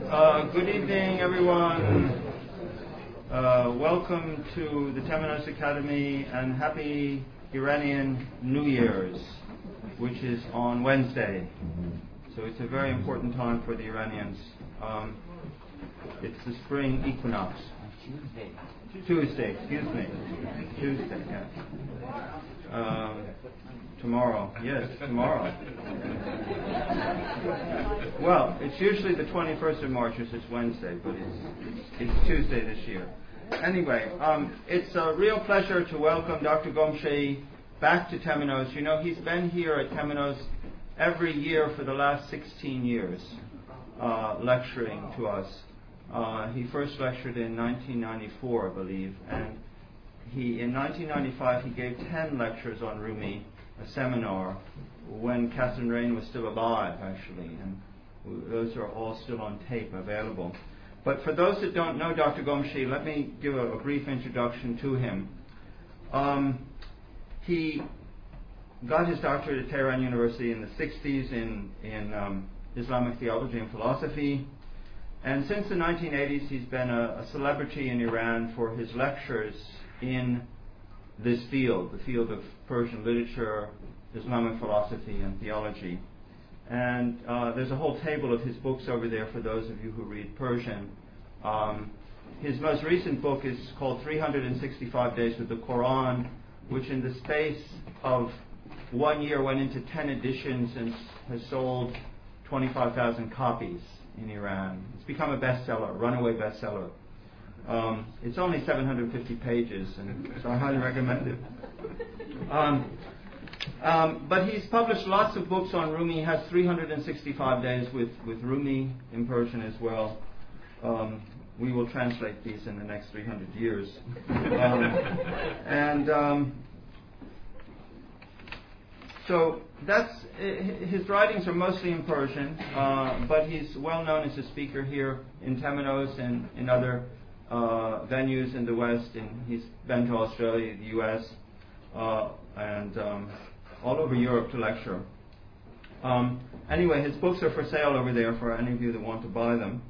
Good evening, everyone. Welcome to the Temenos Academy and happy Iranian New Year's, which is on Wednesday. So it's a very important time for the Iranians. It's the spring equinox. Tuesday, yeah. Tomorrow, yes, tomorrow. Well, it's usually the 21st of March, which is Wednesday, but it's Tuesday this year. Anyway, it's a real pleasure to welcome Dr. Gomshei back to Temenos. You know, he's been here at Temenos every year for the last 16 years, lecturing to us. He first lectured in 1994, I believe, and in 1995 he gave 10 lectures on Rumi, a seminar, when Catherine Rain was still alive, actually, and those are all still on tape available. But for those that don't know Dr. Gomshei, let me give a brief introduction to him. He got his doctorate at Tehran University in the 60s in Islamic theology and philosophy, and since the 1980s he's been a celebrity in Iran for his lectures in this field, the field of Persian literature, Islamic philosophy, and theology. And there's a whole table of his books over there for those of you who read Persian. His most recent book is called 365 Days with the Quran, which in the space of 1 year went into 10 editions and has sold 25,000 copies in Iran. It's become a bestseller, a runaway bestseller. It's only 750 pages, and so I highly recommend it. But he's published lots of books on Rumi. He has 365 Days with Rumi in Persian as well. We will translate these in the next 300 years. So that's his writings are mostly in Persian, but he's well known as a speaker here in Temenos and in other venues in the West, and he's been to Australia, the US, and all over Europe to lecture. Anyway, his books are for sale over there for any of you that want to buy them.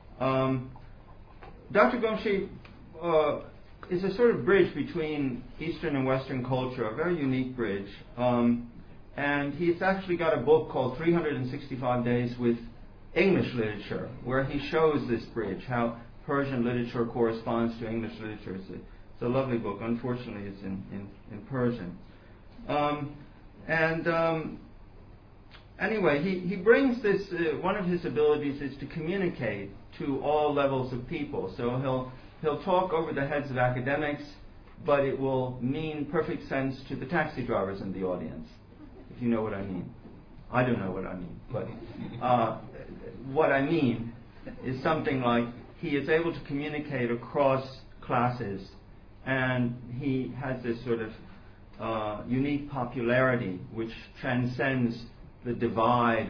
Dr. Gomshei is a sort of bridge between Eastern and Western culture, a very unique bridge. And he's actually got a book called 365 Days with English Literature, where he shows this bridge, how Persian literature corresponds to English literature. It's a lovely book. Unfortunately, it's in Persian. Anyway, he brings this, one of his abilities is to communicate to all levels of people. So he'll talk over the heads of academics, but it will mean perfect sense to the taxi drivers in the audience, if you know what I mean. I don't know what I mean, but what I mean is something like he is able to communicate across classes, and he has this sort of unique popularity which transcends the divide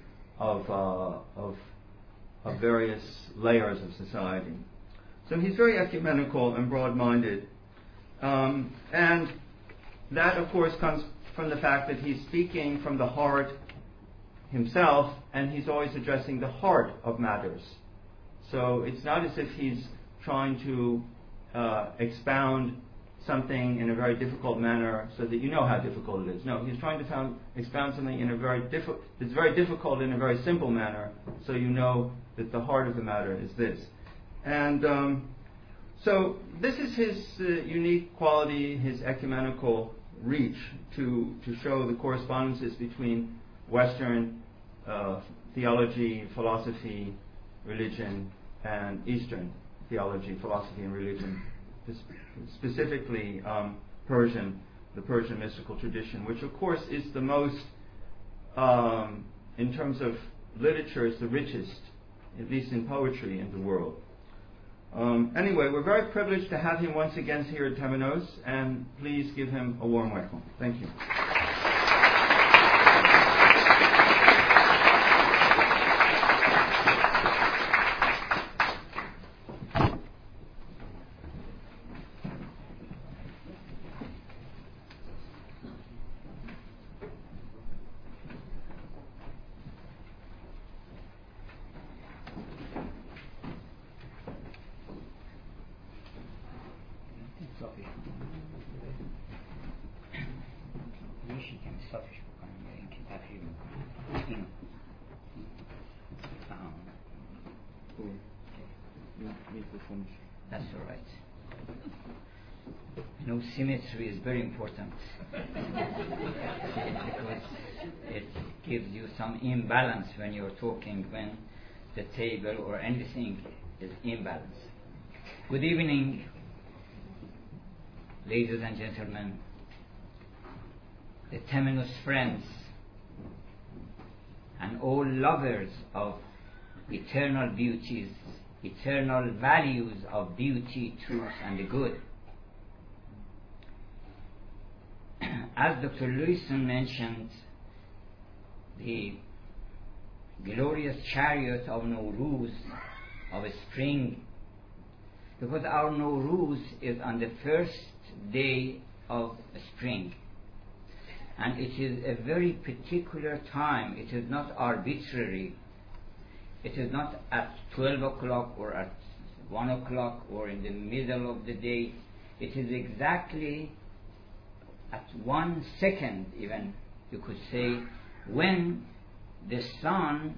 of various layers of society. So he's very ecumenical and broad-minded, and that, of course, comes from the fact that he's speaking from the heart himself, and he's always addressing the heart of matters. So it's not as if he's trying to expound something in a very difficult manner so that you know how difficult it is. No, he's trying to expound something in a that's very difficult in a very simple manner, so you know that the heart of the matter is this. And so this is his unique quality, his ecumenical reach to show the correspondences between Western theology, philosophy, religion, and Eastern theology, philosophy, and religion, specifically Persian, the Persian mystical tradition, which of course is the most, in terms of literature, is the richest, at least in poetry, in the world. Anyway, we're very privileged to have him once again here at Temenos, and please give him a warm welcome. Thank you. That's all right. You know, symmetry is very important because it gives you some imbalance when you're talking, when the table or anything is imbalanced. Good evening, ladies and gentlemen, the Temenos friends, and all lovers of eternal beauties, eternal values of beauty, truth, and the good. As Dr. Lewison mentioned, the glorious chariot of Nowruz, of spring, because our Nowruz is on the first day of spring, and it is a very particular time. It is not arbitrary. It is not at 12 o'clock or at 1 o'clock or in the middle of the day. It is exactly at 1 second, even, you could say, when the sun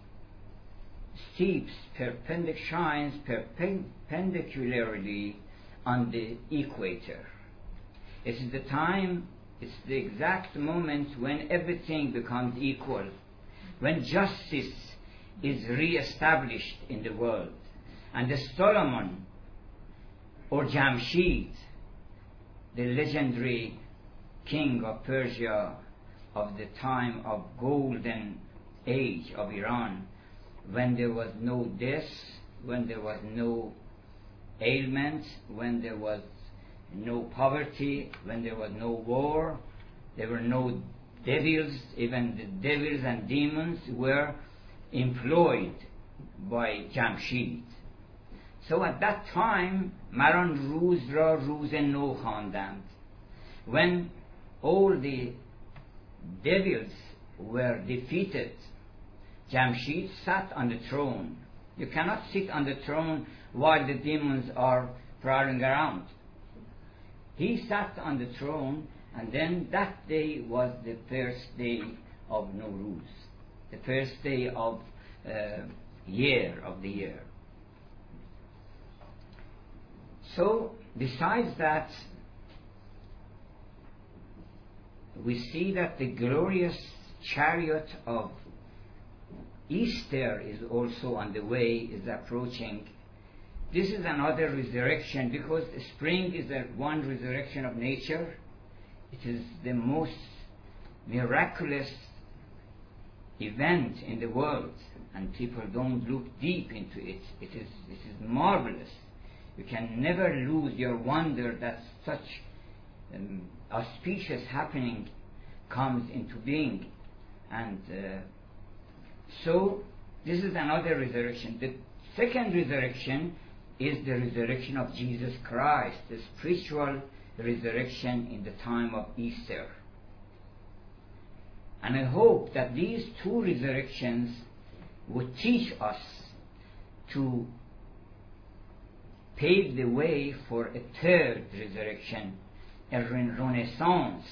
shines perpendicularly on the equator. It is the time, it's the exact moment when everything becomes equal, when justice is re-established in the world. And the Solomon, or Jamshid, the legendary king of Persia of the time of golden age of Iran, when there was no death, when there was no ailment, when there was no poverty, when there was no war, there were no devils. Even the devils and demons were employed by Jamshid. So at that time, Maran روز را روز نو خواندند. When all the devils were defeated, Jamshid sat on the throne. You cannot sit on the throne while the demons are prowling around. He sat on the throne, and then that day was the first day of Nowruz, the first day of the year. So, besides that, we see that the glorious chariot of Easter is also on the way, is approaching. This is another resurrection, because spring is one resurrection of nature. It is the most miraculous event in the world, and people don't look deep into it. It is marvelous. You can never lose your wonder that such auspicious happening comes into being. And so this is another resurrection. The second resurrection is the resurrection of Jesus Christ, the spiritual resurrection in the time of Easter. And I hope that these two resurrections would teach us to pave the way for a third resurrection, a renaissance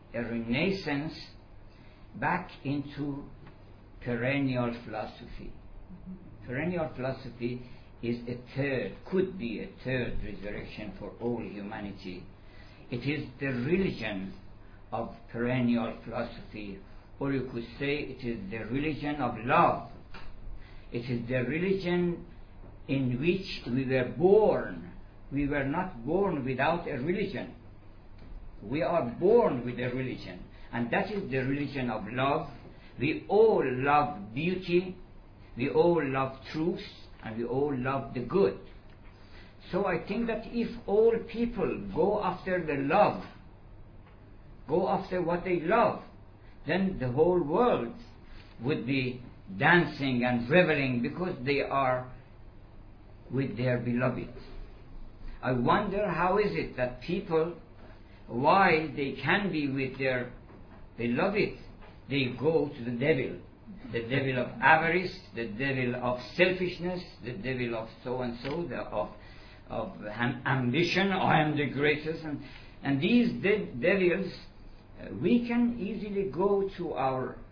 back into perennial philosophy. Perennial philosophy is could be a third resurrection for all humanity. It is the religion of perennial philosophy, or you could say it is the religion of love. It is the religion in which we were born. We were not born without a religion. We are born with a religion, and that is the religion of love. We all love beauty, we all love truth, and we all love the good. So I think that if all people go after the love, go after what they love, then the whole world would be dancing and reveling because they are with their beloved. I wonder how is it that people, while they can be with their beloved, they go to the devil of avarice, the devil of selfishness, the devil of so-and-so, of ambition. I am the greatest. And these devils, we can easily go to our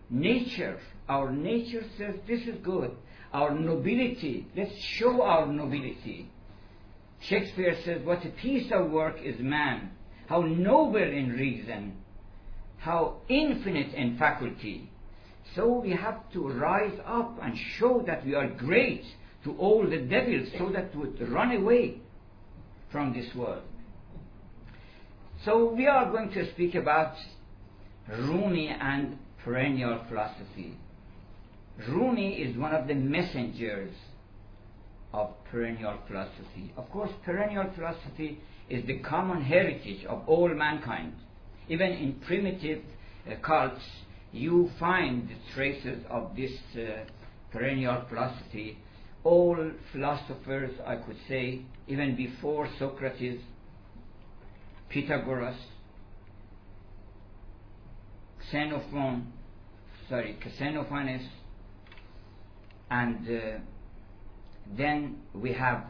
nature. Our nature says this is good. Our nobility, let's show our nobility. Shakespeare says, what a piece of work is man, how noble in reason, how infinite in faculty. So we have to rise up and show that we are great to all the devils, so that we would run away from this world. So we are going to speak about Rumi and perennial philosophy. Rumi is one of the messengers of perennial philosophy. Of course, perennial philosophy is the common heritage of all mankind. Even in primitive cults, you find the traces of this perennial philosophy. All philosophers, I could say, even before Socrates, Pythagoras, Xenophanes, and then we have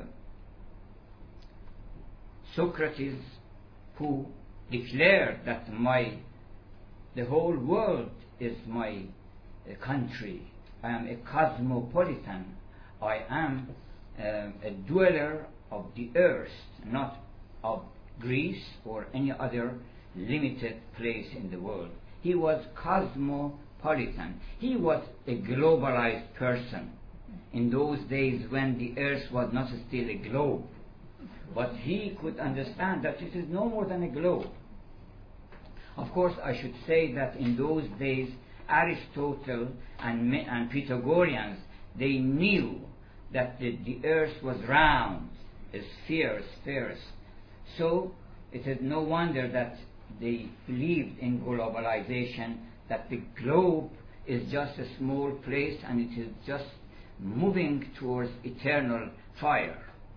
Socrates, who declared that the whole world is my country. I am a cosmopolitan. I am a dweller of the earth, not of Greece or any other limited place in the world. He was cosmopolitan. He was a globalized person in those days when the earth was not still a globe. But he could understand that it is no more than a globe. Of course, I should say that in those days, Aristotle and Pythagoreans, they knew that the earth was round, a sphere. So it is no wonder that they believed in globalization, that the globe is just a small place and it is just moving towards eternal fire.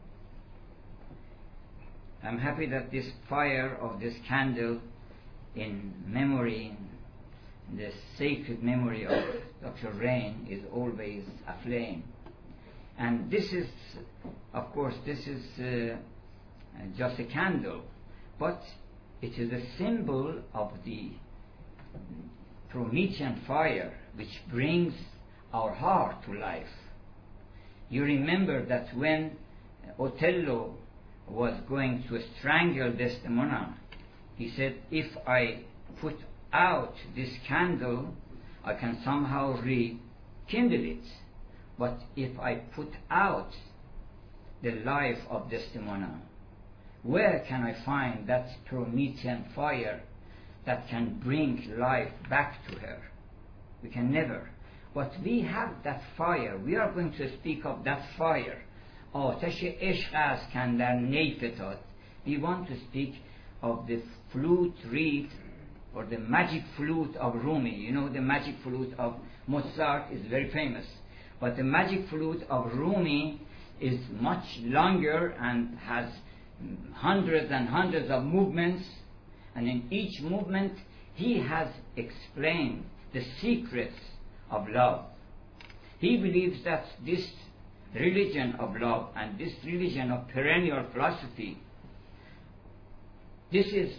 I'm happy that this fire of this candle in memory, in the sacred memory of Dr. Rain, is always aflame. And this is, of course, just a candle, but it is a symbol of the Promethean fire which brings our heart to life. You remember that when Othello was going to strangle Desdemona, he said, if I put out this candle, I can somehow rekindle it. But if I put out the life of Desdemona, where can I find that Promethean fire that can bring life back to her? We can never. But we have that fire. We are going to speak of that fire. آتش عشق است کاندر نی فتاد. We want to speak of the flute reed, or the magic flute of Rumi. You know, the magic flute of Mozart is very famous. But the magic flute of Rumi is much longer and has hundreds and hundreds of movements. And in each movement, he has explained the secrets of love. He believes that this religion of love and this religion of perennial philosophy, this is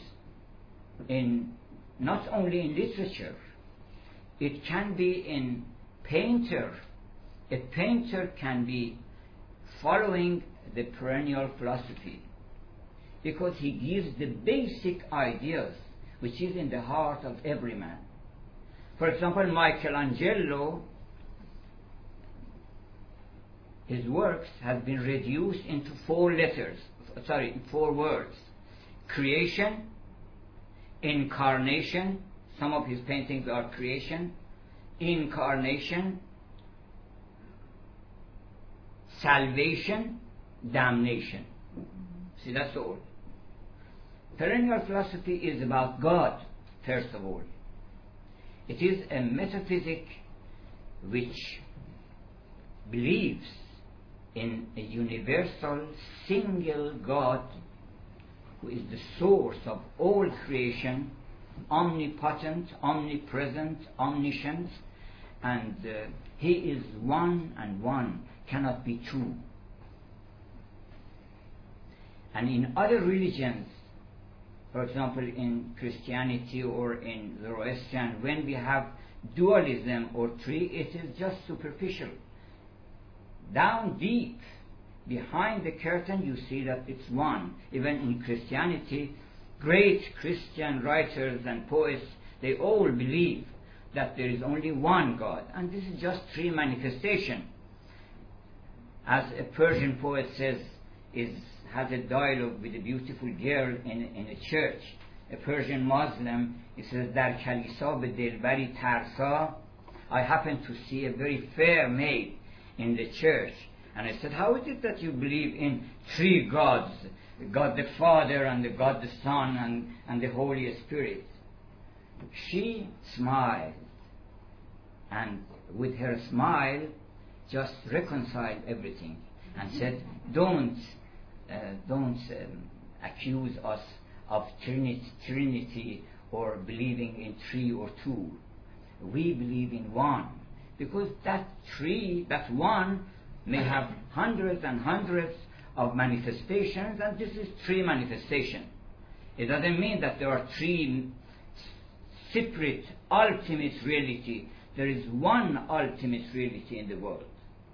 not only in literature, it can be in painter. A painter can be following the perennial philosophy because he gives the basic ideas which is in the heart of every man. For example, Michelangelo, his works have been reduced into four words. Creation, incarnation, some of his paintings are creation, incarnation, salvation, damnation. See, that's all. Perennial philosophy is about God, first of all. It is a metaphysic which believes in a universal, single God who is the source of all creation, omnipotent, omnipresent, omniscient, and he is one, and one cannot be two. And in other religions, for example in Christianity or in Zoroastrian, when we have dualism or three, it is just superficial. Down deep, behind the curtain, you see that it's one. Even in Christianity, great Christian writers and poets, they all believe that there is only one God, and this is just three manifestation. As a Persian poet says, has a dialogue with a beautiful girl in a church. A Persian Muslim, he says, Dar kalisa be dilbari tarsa. I happened to see a very fair maid in the church. And I said, how is it that you believe in three gods, God the Father and the God the Son and the Holy Spirit? She smiled, and with her smile just reconciled everything and said, don't accuse us of Trinity or believing in three or two. We believe in one, because that one may have hundreds and hundreds of manifestations, and this is three manifestations. It doesn't mean that there are three separate ultimate reality. There is one ultimate reality in the world.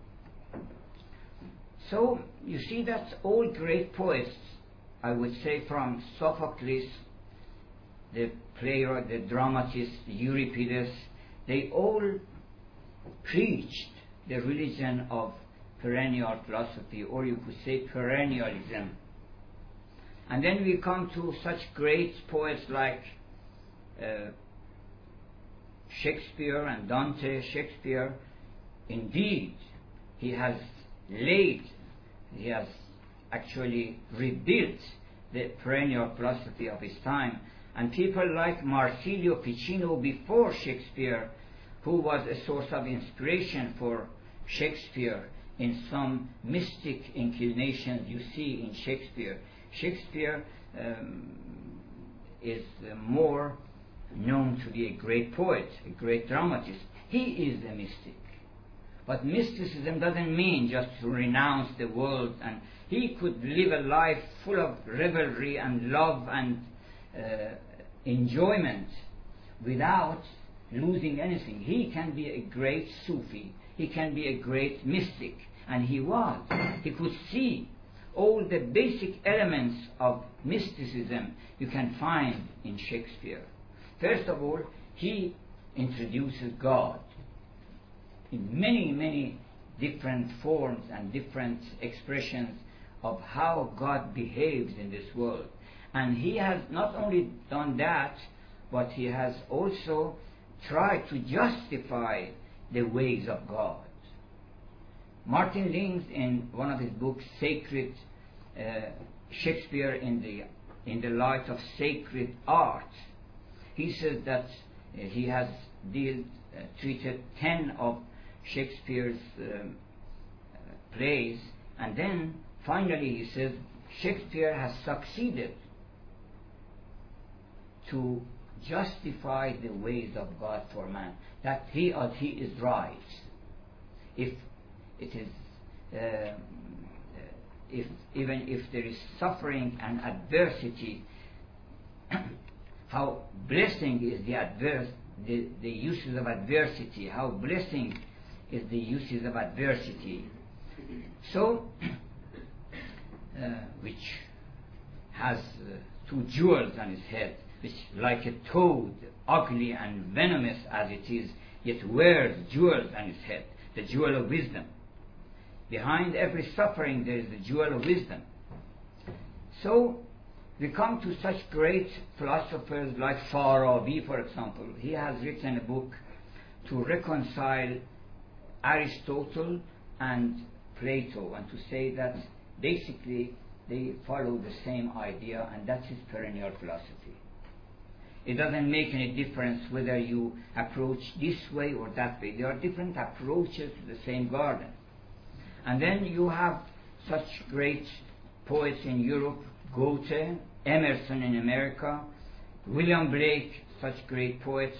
So you see that all great poets, I would say from Sophocles, the playwright, the dramatist, Euripides, they all preached the religion of perennial philosophy, or you could say perennialism. And then we come to such great poets like Shakespeare and Dante. Shakespeare, indeed, he has actually rebuilt the perennial philosophy of his time. And people like Marsilio Ficino before Shakespeare, who was a source of inspiration for Shakespeare in some mystic inclinations you see in Shakespeare. Shakespeare is more known to be a great poet, a great dramatist. He is a mystic. But mysticism doesn't mean just to renounce the world, and he could live a life full of revelry and love and enjoyment without losing anything. He can be a great Sufi. He can be a great mystic. And he was. He could see all the basic elements of mysticism you can find in Shakespeare. First of all, he introduces God in many, many different forms and different expressions of how God behaves in this world. And he has not only done that, but he has also tried to justify the ways of God. Martin Lings, in one of his books, Sacred Shakespeare in the Light of Sacred Art, he says that he has treated 10 of Shakespeare's plays, and then finally he says Shakespeare has succeeded to justify the ways of God for man, that he is right. If it is, even if there is suffering and adversity, how blessing is the uses of adversity, how blessing is the uses of adversity. So, which has two jewels on his head, which like a toad, ugly and venomous as it is, yet wears jewels on his head, the jewel of wisdom. Behind every suffering there is the jewel of wisdom. So we come to such great philosophers like Farabi, for example. He has written a book to reconcile Aristotle and Plato, and to say that basically they follow the same idea, and that is perennial philosophy. It doesn't make any difference whether you approach this way or that way. There are different approaches to the same garden. And then you have such great poets in Europe, Goethe, Emerson in America, William Blake, such great poets.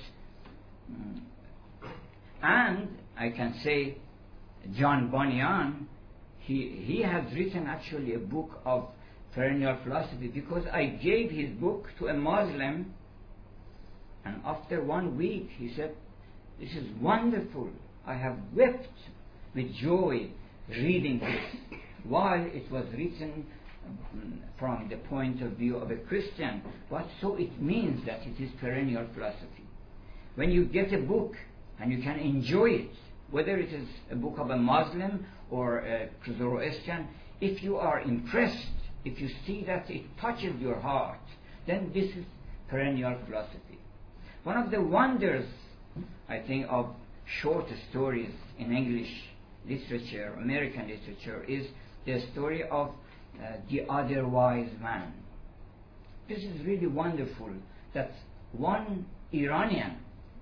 And I can say John Bunyan, he has written actually a book of perennial philosophy, because I gave his book to a Muslim, and after 1 week he said, This is wonderful. I have wept with joy reading this, while it was written from the point of view of a Christian. But so it means that it is perennial philosophy. When you get a book and you can enjoy it, whether it is a book of a Muslim or a Zoroastrian, if you are impressed, if you see that it touches your heart, then this is perennial philosophy. One of the wonders, I think, of short stories in English literature, American literature, is the story of The Other Wise Man. This is really wonderful, that one Iranian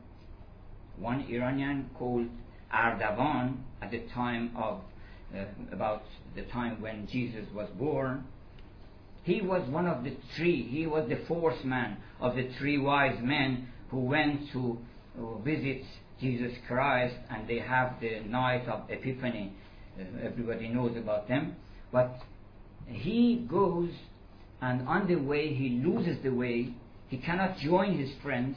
called Ardavan, at the time of about the time when Jesus was born, he was one of the three. He was the fourth man of the three wise men who went to visit Jesus Christ, and they have the night of Epiphany. Everybody knows about them. But he goes, and on the way he loses the way. He cannot join his friends.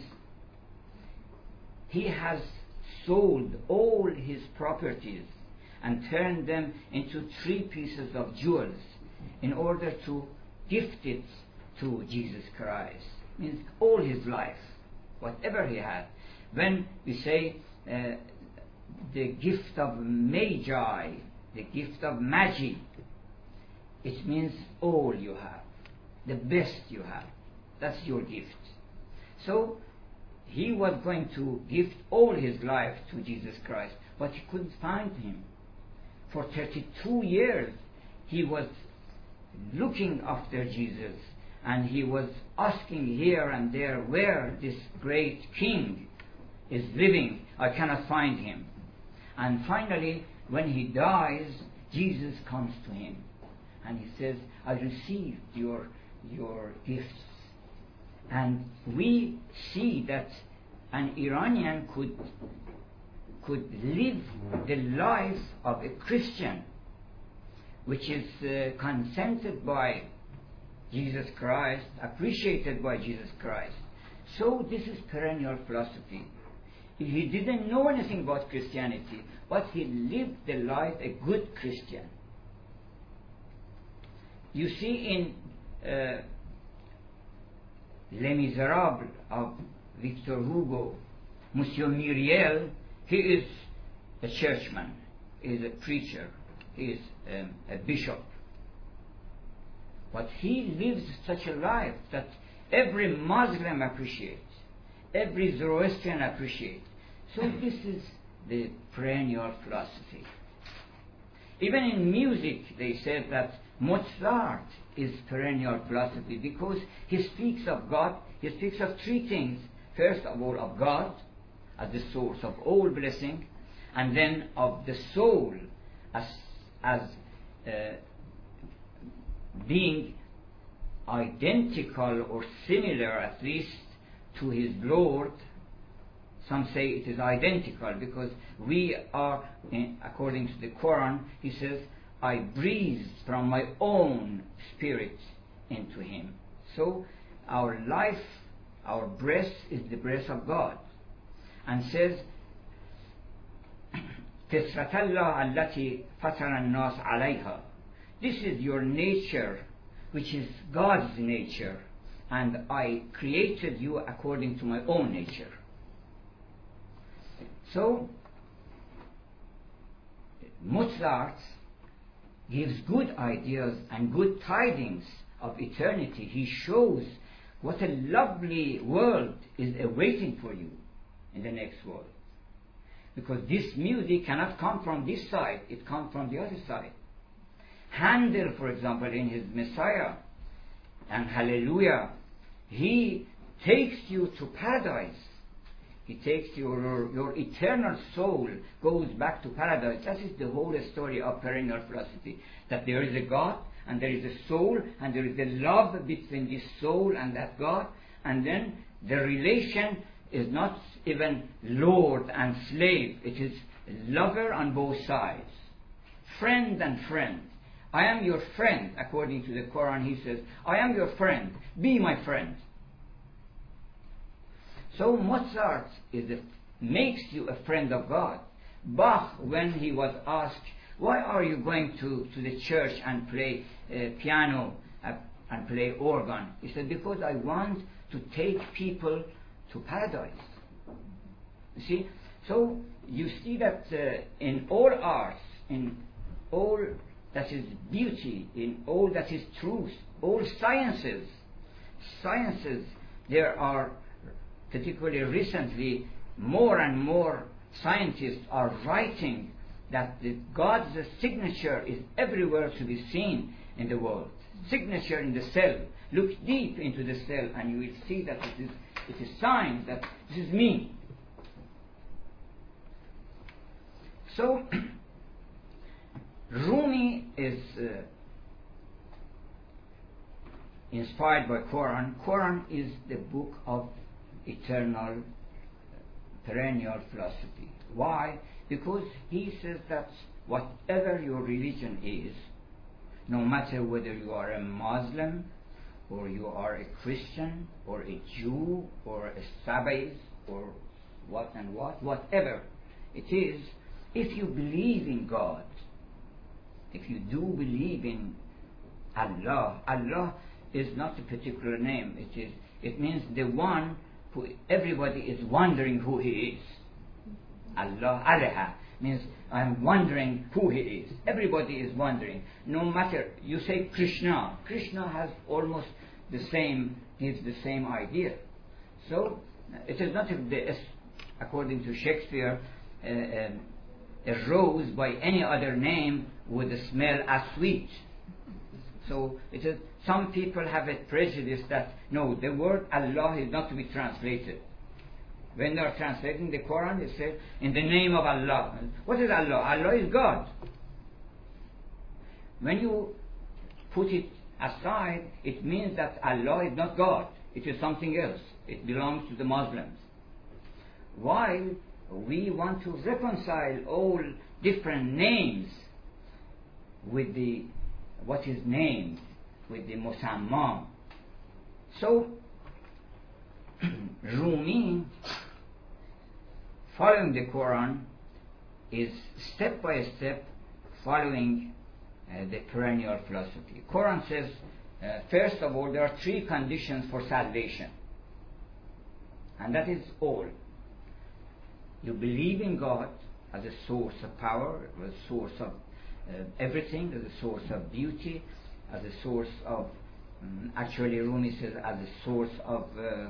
He has sold all his properties and turned them into 3 pieces of jewels in order to gift it to Jesus Christ. Means all his life, whatever he had. When we say the gift of magi, the gift of magi, it means all you have, the best you have. That's your gift. So he was going to gift all his life to Jesus Christ, but he couldn't find him. For 32 years he was looking after Jesus, and he was asking here and there where this great king is living. I cannot find him. And finally, when he dies, Jesus comes to him and he says, I received your gifts. And we see that an Iranian could live the life of a Christian, which is consented by Jesus Christ, appreciated by Jesus Christ. So this is perennial philosophy. He didn't know anything about Christianity, but he lived the life a good Christian. You see in Les Miserables of Victor Hugo, Monsieur Myriel, he is a churchman, he is a preacher, he is a bishop. But he lives such a life that every Muslim appreciates, every Zoroastrian appreciates. So this is the perennial philosophy. Even in music, they said that Mozart is perennial philosophy because he speaks of God. He speaks of 3 things. First of all, of God as the source of all blessing, and then of the soul as being identical or similar, at least, to his Lord. Some say it is identical because we are, according to the Quran, he says, I breathed from my own spirit into him. So our life, our breath is the breath of God. And says, فِطْرَةَ اللَّهِ الَّتِي فَطَرَ النَّاسَ عَلَيْهَا. This is your nature, which is God's nature, and I created you according to my own nature. So Mozart gives good ideas and good tidings of eternity. He shows what a lovely world is awaiting for you in the next world. Because this music cannot come from this side, it comes from the other side. Handel, for example, in his Messiah and Hallelujah, he takes you to paradise. He takes your eternal soul, goes back to paradise. That is the whole story of perennial philosophy. That there is a God, and there is a soul, and there is a love between this soul and that God, and then the relation is not even lord and slave. It is lover on both sides. Friend and friend. I am your friend, according to the Quran. He says, I am your friend. Be my friend. So Mozart is makes you a friend of God. Bach, when he was asked, why are you going to the church and play piano and play organ? He said, because I want to take people to paradise. You see? So you see that in all arts, in all that is beauty, in all that is truth, all sciences, there are, particularly recently, more and more scientists are writing that God's signature is everywhere to be seen in the world. Signature in the cell. Look deep into the cell and you will see that it is sign that this is me. So, Rumi is inspired by Quran. Quran is the book of eternal, perennial philosophy. Why? Because he says that whatever your religion is, no matter whether you are a Muslim, or you are a Christian, or a Jew, or a Sabbath, or whatever it is, if you believe in God, if you do believe in Allah, Allah is not a particular name. It means the one who everybody is wondering who he is. Allah, Alaha, means I'm wondering who he is. Everybody is wondering. No matter, you say Krishna. Krishna has almost the same, gives the same idea. So, it is not, according to Shakespeare, a rose by any other name would smell as sweet. So it is, some people have a prejudice that no, the word Allah is not to be translated. When they are translating the Quran, they say in the name of Allah. What is Allah? Allah is God. When you put it aside, it means that Allah is not God. It is something else. It belongs to the Muslims. While we want to reconcile all different names with what is named, with the Musamma. So, Rumi, following the Quran, is step by step following the perennial philosophy. Quran says, first of all, there are 3 conditions for salvation. And that is all. You believe in God as a source of power, as a source of everything, as a source of beauty, as a source of, actually Rumi says, as a source of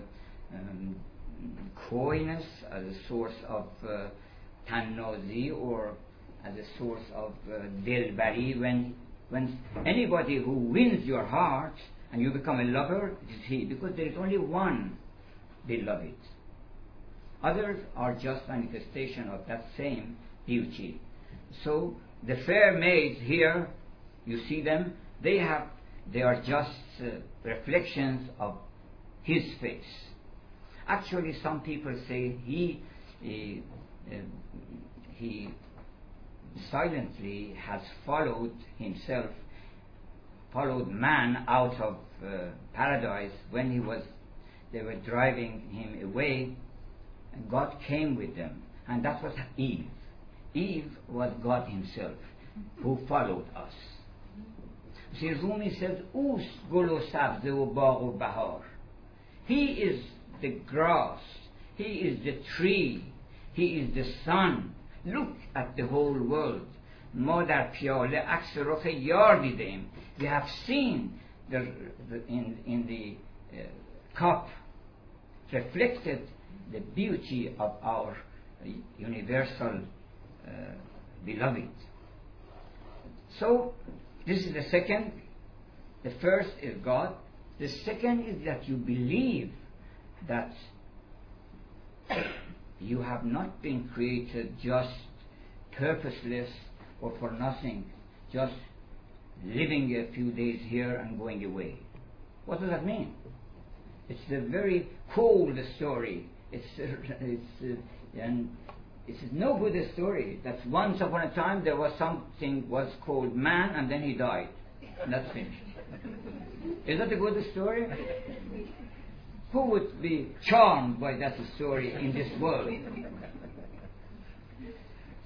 coyness, as a source of tannozi, or as a source of dilbari. When anybody who wins your heart and you become a lover, it is he, because there is only one beloved. Others are just manifestation of that same beauty. So the fair maids here, you see them, they are just reflections of his face. Actually, some people say he silently has followed man out of paradise when they were driving him away. And God came with them, and that was Eve. Eve was God himself, who followed us. See, Rumi says, Us gul o sabze o bagh o bahar. He is the grass, he is the tree, he is the sun. Look at the whole world. ما در پیاله عکس رخ یار دیدیم. We have seen in the cup reflected the beauty of our universal beloved. So, this is the second. The first is God. The second is that you believe that you have not been created just purposeless or for nothing, just living a few days here and going away. What does that mean? It's a very cold story. It's no good story. That once upon a time there was something was called man, and then he died. And that's finished. Is that a good story? Who would be charmed by that story in this world?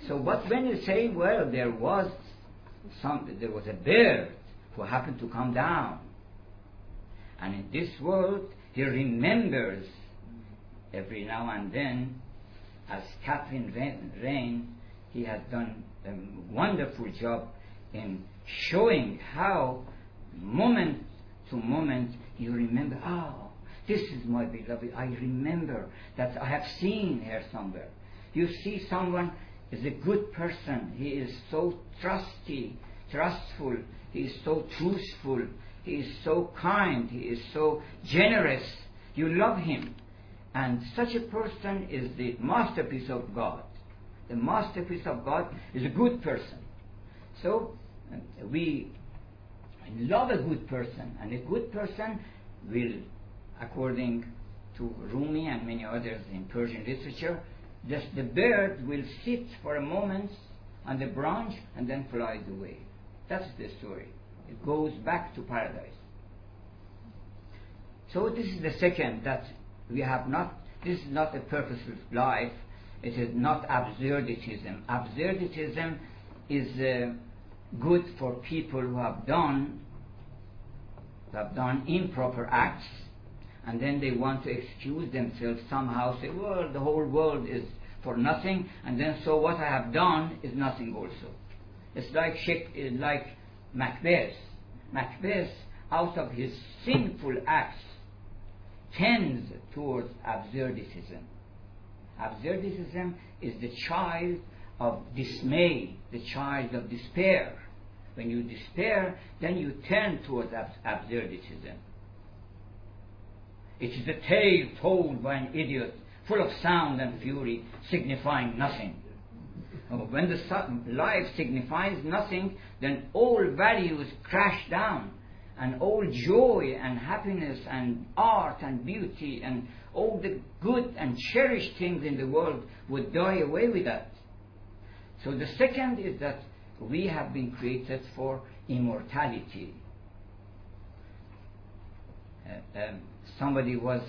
So, but when you say, well, there was a bird who happened to come down, and in this world he remembers every now and then, as Catherine Rain, he has done a wonderful job in showing how moment to moment you remember, oh, this is my beloved, I remember that I have seen her somewhere. You see someone is a good person, he is so trustful, he is so truthful, he is so kind, he is so generous, you love him. And such a person is the masterpiece of God. The masterpiece of God is a good person. So we love a good person, and a good person will, according to Rumi and many others in Persian literature, just the bird will sit for a moment on the branch and then flies away. That's the story. It goes back to paradise. So this is the second, that we have not, this is not a purposeless life, it is not absurditism. Absurditism is good for people who have done improper acts, and then they want to excuse themselves somehow, say, well, the whole world is for nothing, and then so what I have done is nothing also. It's like Macbeth. Macbeth, out of his sinful acts, tends towards absurditism. Absurditism is the child of dismay, the child of despair. When you despair, then you turn towards absurditism. It is a tale told by an idiot, full of sound and fury, signifying nothing. When the life signifies nothing, then all values crash down, and all joy and happiness and art and beauty and all the good and cherished things in the world would die away with that. So the second is that we have been created for immortality. Somebody was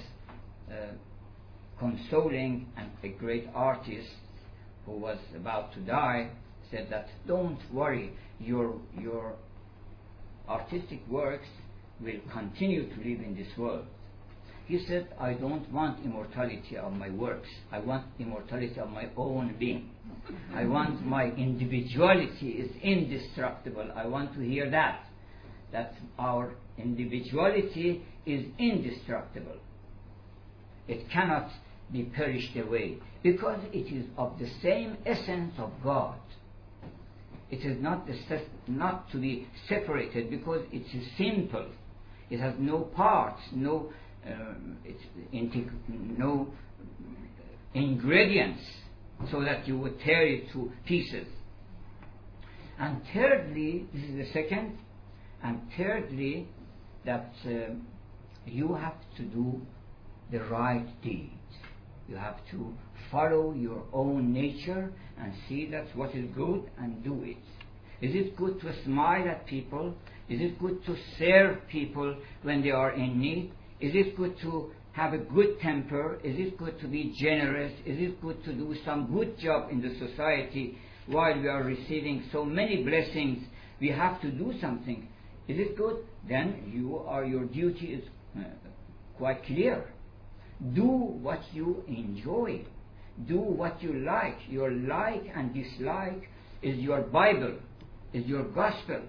consoling a great artist who was about to die, said that, don't worry, your artistic works will continue to live in this world. He said, I don't want immortality of my works. I want immortality of my own being. I want my individuality is indestructible. I want to hear that our individuality is indestructible. It cannot be perished away, because it is of the same essence of God. It is not to be separated, because it is simple. It has no parts, no ingredients, so that you would tear it to pieces. And thirdly, this is the second, and thirdly, that you have to do the right deeds. You have to follow your own nature and see that's what is good and do it. Is it good to smile at people? Is it good to serve people when they are in need? Is it good to have a good temper? Is it good to be generous? Is it good to do some good job in the society while we are receiving so many blessings? We have to do something. Is it good? Then your duty is quite clear. Do what you enjoy. Do what you like. Your like and dislike is your Bible, is your gospel.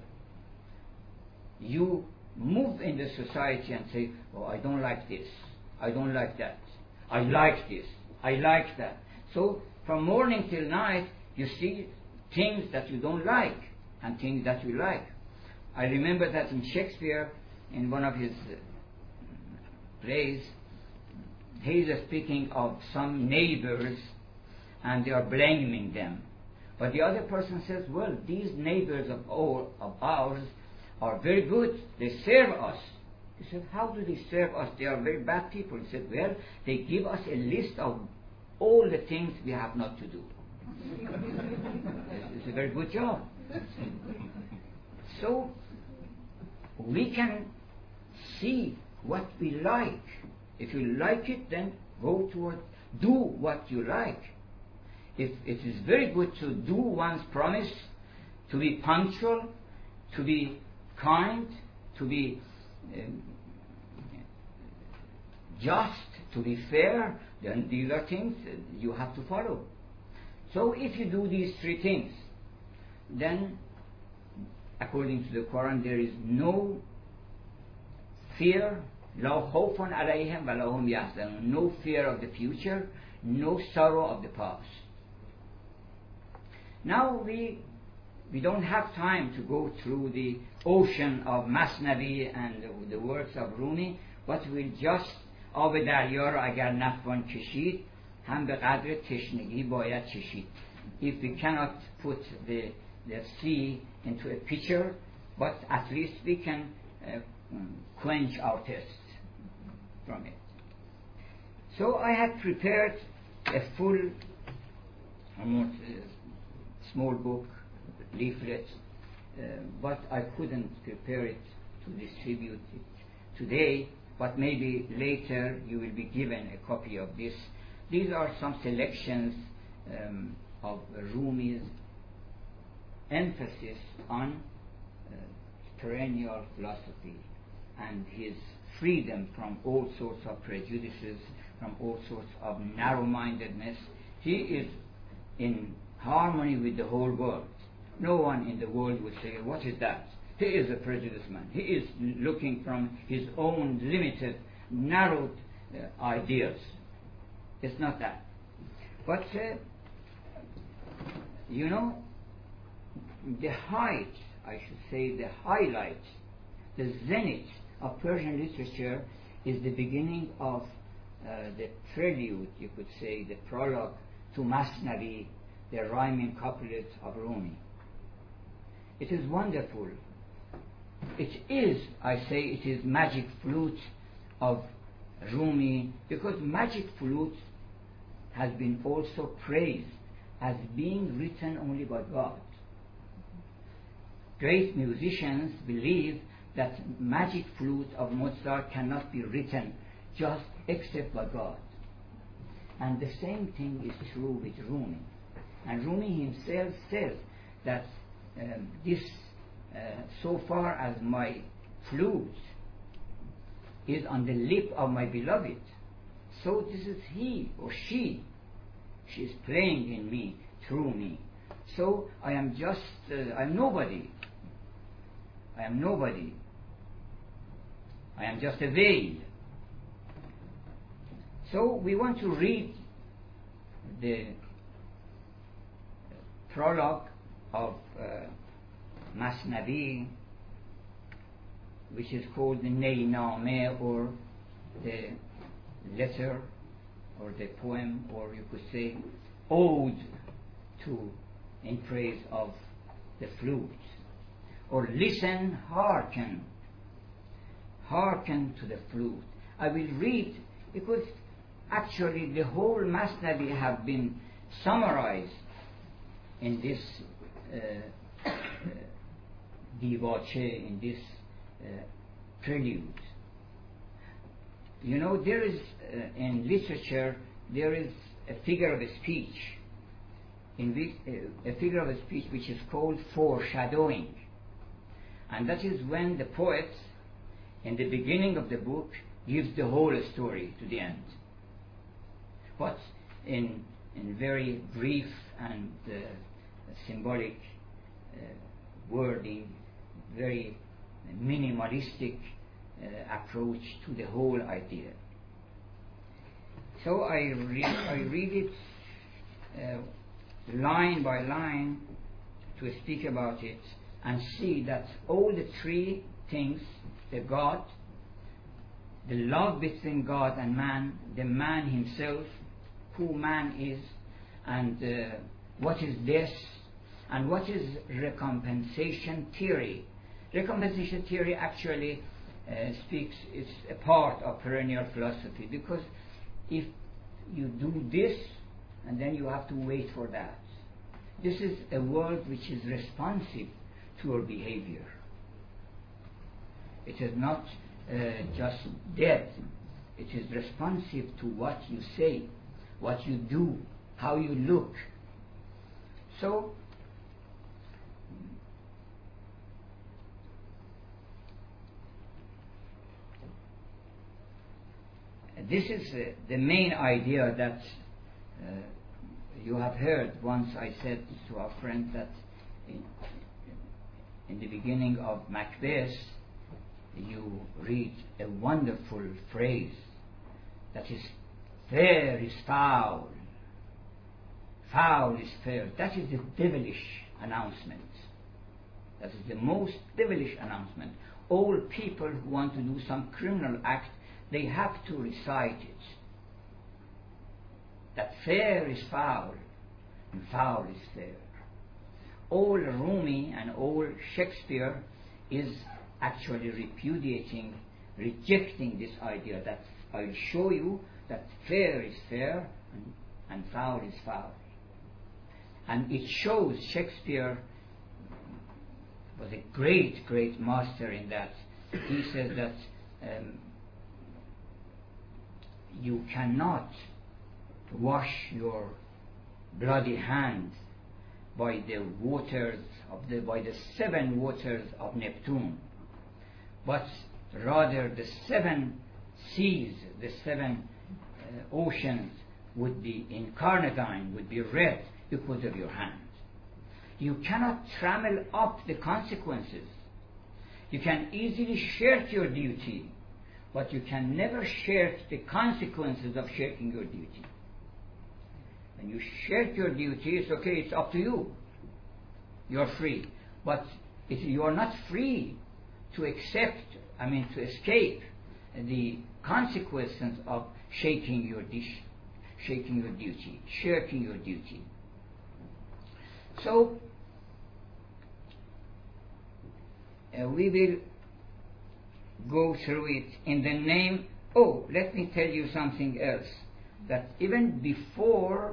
You move in the society and say, oh, I don't like this, I don't like that, I like this, I like that. So from morning till night you see things that you don't like and things that you like. I remember that in Shakespeare, in one of his plays, he is speaking of some neighbors and they are blaming them. But the other person says, well, these neighbors of ours are very good. They serve us. He said, how do they serve us? They are very bad people. He said, well, they give us a list of all the things we have not to do. It's a very good job. So we can see what we like. If you like it, then go toward, do what you like. It is very good to do one's promise, to be punctual, to be kind, to be just, to be fair. Then these are things you have to follow. So if you do these three things, then according to the Quran there is no fear, لا خوف عليهم ولا هم يحزنون, no fear of the future, no sorrow of the past. Now we don't have time to go through the ocean of Masnavi and the works of Rumi, but we'll just آب دریا را اگر نتوان کشید هم به قدر تشنگی باید چشید. If we cannot put the sea into a pitcher, but at least we can quench our thirst from it. So I had prepared a full, almost small book, leaflet, but I couldn't prepare it to distribute it today, but maybe later you will be given a copy of this. These are some selections of Rumi's emphasis on perennial philosophy and his freedom from all sorts of prejudices, from all sorts of narrow-mindedness. He is in harmony with the whole world. No one in the world would say, what is that? He is a prejudiced man. He is looking from his own limited, narrowed ideas. It's not that. But, you know, the height, I should say, the highlight, the zenith of Persian literature is the beginning of the prelude, you could say, the prologue to Masnavi, the rhyming couplet of Rumi. It is wonderful. It is, I say, it is magic flute of Rumi, because magic flute has been also praised as being written only by God. Great musicians believe that magic flute of Mozart cannot be written just except by God. And the same thing is true with Rumi. And Rumi himself says that this, so far as my flute is on the lip of my beloved, so this is he or she. She is playing in me, through me. So I am just, I am nobody. I am nobody. I am just a veil. So we want to read the prologue of Masnavi, which is called the Naynameh, or the letter, or the poem, or you could say ode to, in praise of the flute. Or listen, hearken to the flute. I will read, because actually the whole Masnavi have been summarized in this divache, in this prelude. You know, there is, in literature, there is a figure of speech, in which, a figure of speech which is called foreshadowing. And that is when the poet, in the beginning of the book, gives the whole story to the end. But in very brief and symbolic wording, very minimalistic approach to the whole idea. So I read it line by line to speak about it, and see that all the three things, the God, the love between God and man, the man himself, who man is, and what is this, and what is recompensation theory. Recompensation theory actually it's a part of perennial philosophy, because if you do this and then you have to wait for that. This is a world which is responsive to your behavior. It is not just dead. It is responsive to what you say, what you do, how you look, So, this is the main idea that you have heard. Once I said to a friend that in the beginning of Macbeth, you read a wonderful phrase that is, fair is foul, foul is fair. That is the devilish announcement. That is the most devilish announcement. All people who want to do some criminal act, they have to recite it. That fair is foul, and foul is fair. All Rumi and all Shakespeare is actually repudiating, rejecting this idea that I'll show you that fair is fair and foul is foul. And it shows Shakespeare was a great, great master in that. He says that you cannot wash your bloody hands by the waters by the 7 waters of Neptune, but rather the 7 seas, the 7 oceans would be incarnadine, would be red because of your hands. You cannot trammel up the consequences. You can easily shirk your duty, but you can never shirk the consequences of shirking your duty. When you shirk your duty, it's okay, it's up to you. You're free. But you are not free to accept, to escape the consequences of shirking your duty, shirking your duty. So, we will go through it in the name. Oh, let me tell you something else. That even before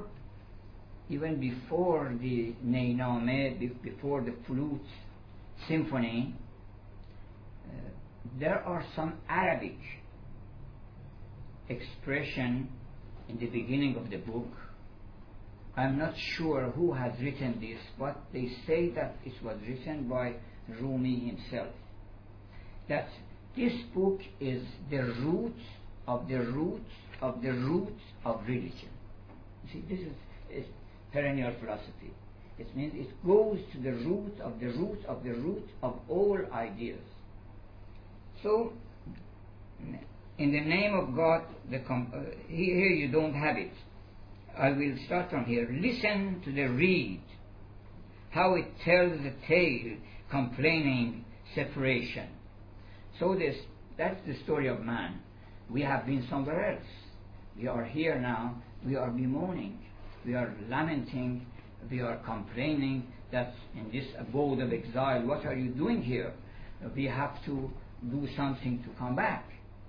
the Neiname, before the flute symphony, there are some Arabic expression in the beginning of the book. I'm not sure who has written this, but they say that it was written by Rumi himself. That this book is the roots of the roots of the roots of religion. You see, this is perennial philosophy. It means it goes to the root of the root of the root of all ideas. So, in the name of God, here you don't have it. I will start from here. Listen to the reed, how it tells the tale, complaining separation. So that's the story of man. We have been somewhere else. We are here now. We are bemoaning. We are lamenting. We are complaining that in this abode of exile, what are you doing here? We have to do something to come back.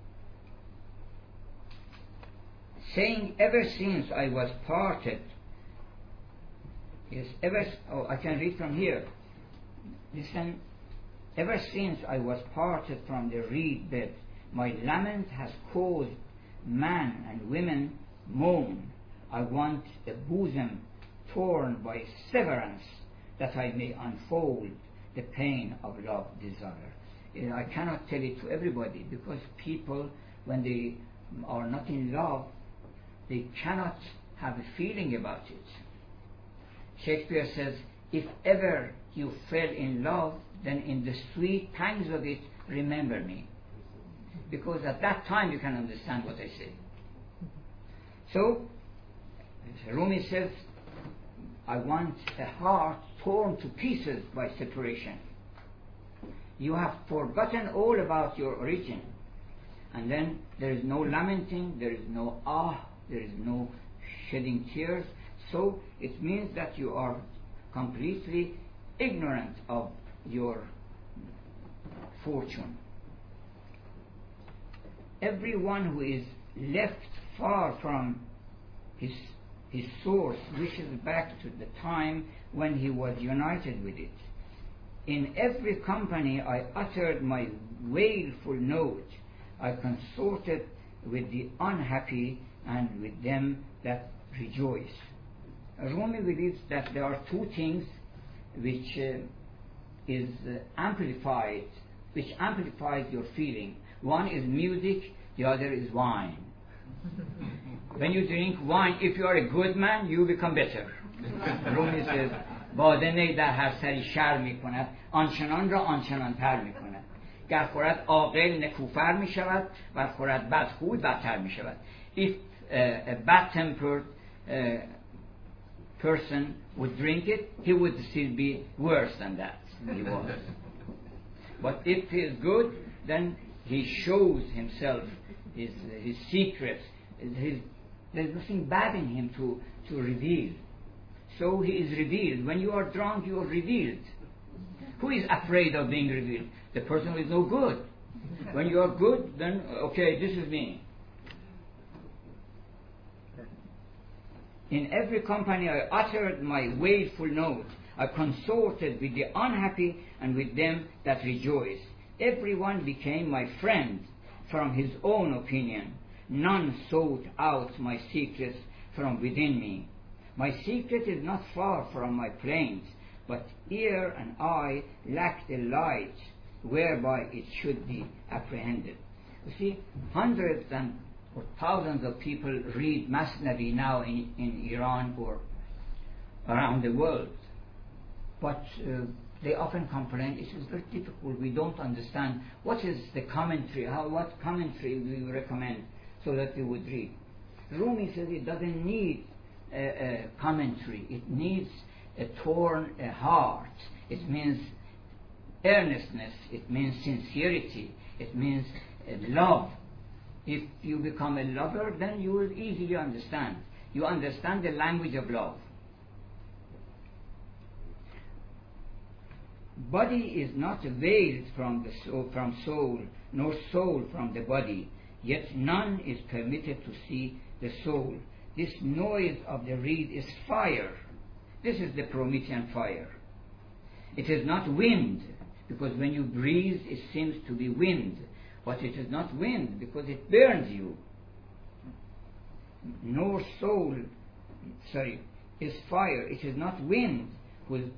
Saying, ever since I was parted. Yes, I can read from here. Listen. Ever since I was parted from the reed bed, my lament has caused man and women moan. I want a bosom torn by severance, that I may unfold the pain of love desire. I cannot tell it to everybody, because people, when they are not in love, they cannot have a feeling about it. Shakespeare says, if ever you fell in love, then in the sweet pangs of it, remember me. Because at that time you can understand what I say. So, Rumi says, I want a heart torn to pieces by separation. You have forgotten all about your origin. And then there is no lamenting, there is no there is no shedding tears. So it means that you are completely ignorant of your fortune. Everyone who is left far from his source wishes back to the time when he was united with it. In every company I uttered my wailful note. I consorted with the unhappy and with them that rejoice. Rumi believes that there are two things which is amplified, which amplifies your feeling. One is music, the other is wine. When you drink wine, if you are a good man, you become better. Rumi says, بادنه در هر سری شر می کند، آنچنان را آنچنان تر می کند. گر خورد عاقل نکوفر می شود، و خورد بدخوی بدتر می شود. If a bad-tempered person would drink it, he would still be worse than that he was. But if he is good, then he shows himself, his secrets. There's nothing bad in him to reveal. So he is revealed. When you are drunk, you are revealed. Who is afraid of being revealed? The person who is no good. When you are good, then, okay, this is me. In every company I uttered my wailful note. I consorted with the unhappy and with them that rejoice. Everyone became my friend from his own opinion. None sought out my secrets from within me. My secret is not far from my plains, but ear and eye lack the light whereby it should be apprehended. You see, hundreds or thousands of people read Masnavi now in Iran or around the world. But they often complain, it is very difficult, we don't understand. What is the commentary? What commentary do you recommend so that we would read? Rumi says it doesn't need a commentary. It needs a torn heart. It means earnestness. It means sincerity. It means love. If you become a lover, then you will easily understand. You understand the language of love. Body is not veiled from soul, nor soul from the body. Yet none is permitted to see the soul. This noise of the reed is fire. This is the Promethean fire. It is not wind, because when you breathe, it seems to be wind. But it is not wind, because it burns you. Nor soul, is fire. It is not wind, who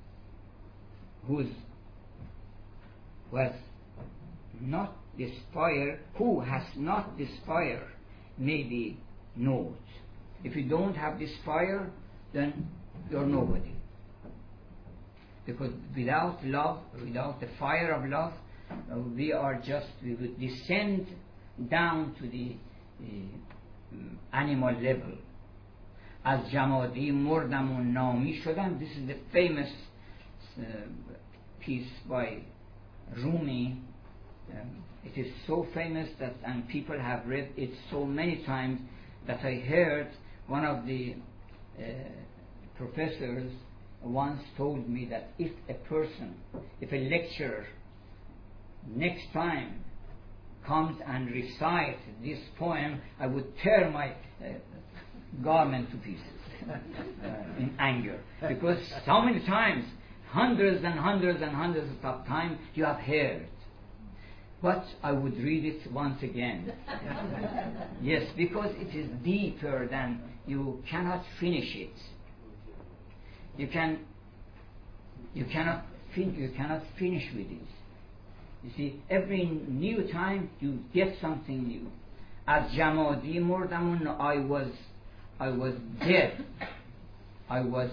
has not this fire, may be known. If you don't have this fire, then you're nobody. Because without love, without the fire of love, we would descend down to the animal level. از جمادی مردم و نامی شدم. This is the famous piece by Rumi. It is so famous and people have read it so many times that I heard one of the professors once told me that if a lecturer next time comes and recites this poem, I would tear my garment to pieces in anger. Because so many times, hundreds and hundreds and hundreds of times, you have heard. But I would read it once again. Yes, because it is deeper than you cannot finish it. You cannot finish with it. You see, every new time you get something new. As Jamadi Mordamun, I was dead. I was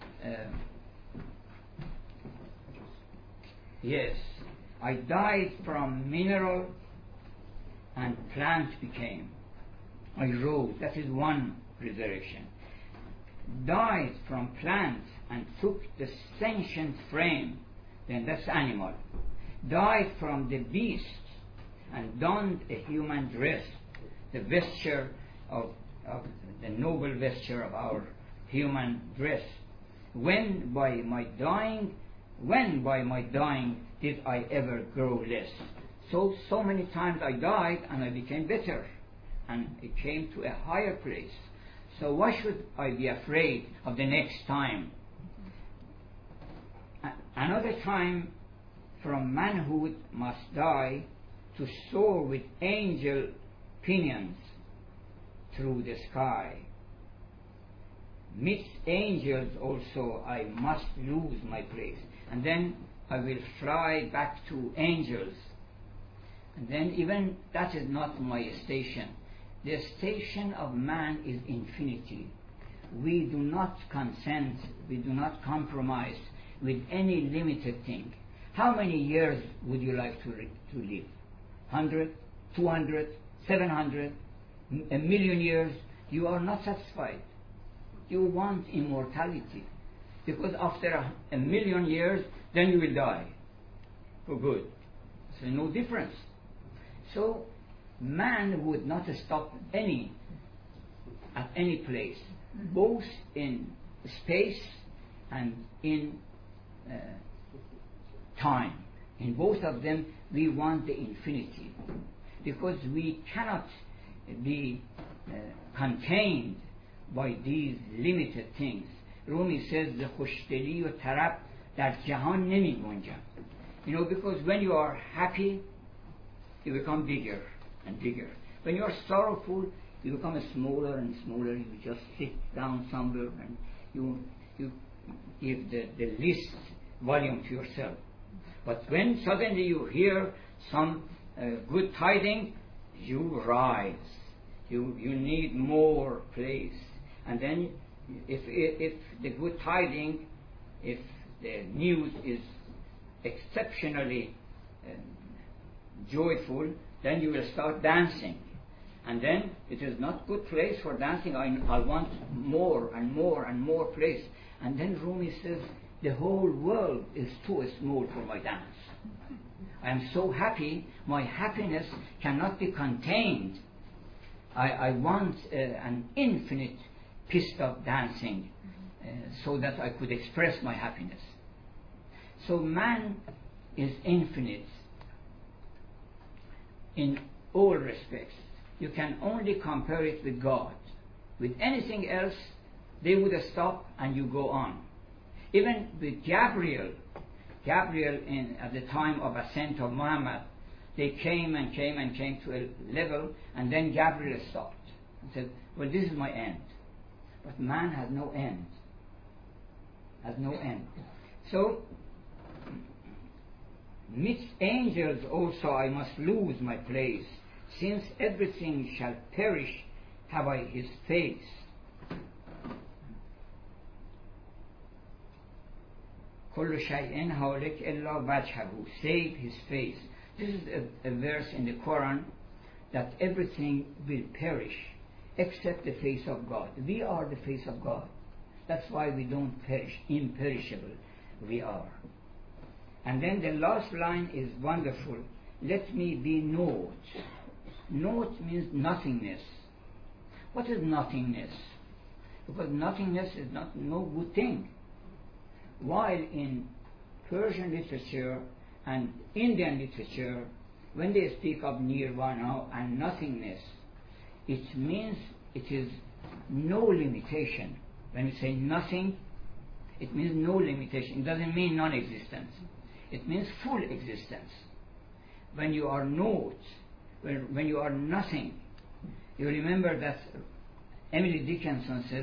yes. I died from mineral and plant became. I rose. That is one resurrection. Died from plant and took the sentient frame. Then that's animal. Died from the beast and donned a human dress, the vesture of the noble vesture of our human dress. When by my dying did I ever grow less? So many times I died and I became better and it came to a higher place. So why should I be afraid of the next time? Another time from manhood must die to soar with angel pinions through the sky. Midst angels also I must lose my place. And then I will fly back to angels. And then even that is not my station. The station of man is infinity. We do not consent, we do not compromise with any limited thing. How many years would you like to live? 100, 200, 700, a million years? You are not satisfied. You want immortality. Because after a million years, then you will die. For good. So no difference. So man would not stop at any place, both in space and in time. In both of them, we want the infinity, because we cannot be contained by these limited things. Rumi says, خوشدلی و طرب در جهان نمی گنجد. You know, because when you are happy, you become bigger and bigger. When you are sorrowful, you become smaller and smaller. You just sit down somewhere and you give the least volume to yourself. But when suddenly you hear some good tidings, you rise. You need more place. And then if the good tidings, if the news is exceptionally joyful, then you will start dancing. And then it is not good place for dancing. I want more and more and more place. And then Rumi says, the whole world is too small for my dance. I am so happy, my happiness cannot be contained. I want an infinite piste of dancing so that I could express my happiness. So man is infinite in all respects. You can only compare it with God. With anything else, they would stop and you go on. Even with Gabriel at the time of ascent of Muhammad, they came and came and came to a level, and then Gabriel stopped and said, well, this is my end. But man has no end. Has no end. So, midst angels also I must lose my place. Since everything shall perish, have I his face. كل شيء هالك إلا وجهه, save his face. This is a verse in the Quran that everything will perish except the face of God. We are the face of God. That's why we don't perish. Imperishable we are. And then the last line is wonderful. Let me be naught. Naught means nothingness. What is nothingness? Because nothingness is no good thing. While in Persian literature and Indian literature, when they speak of nirvana and nothingness, it means it is no limitation. When we say nothing, it means no limitation. It doesn't mean non-existence. It means full existence. When you are naught, when you are nothing, you remember that Emily Dickinson says,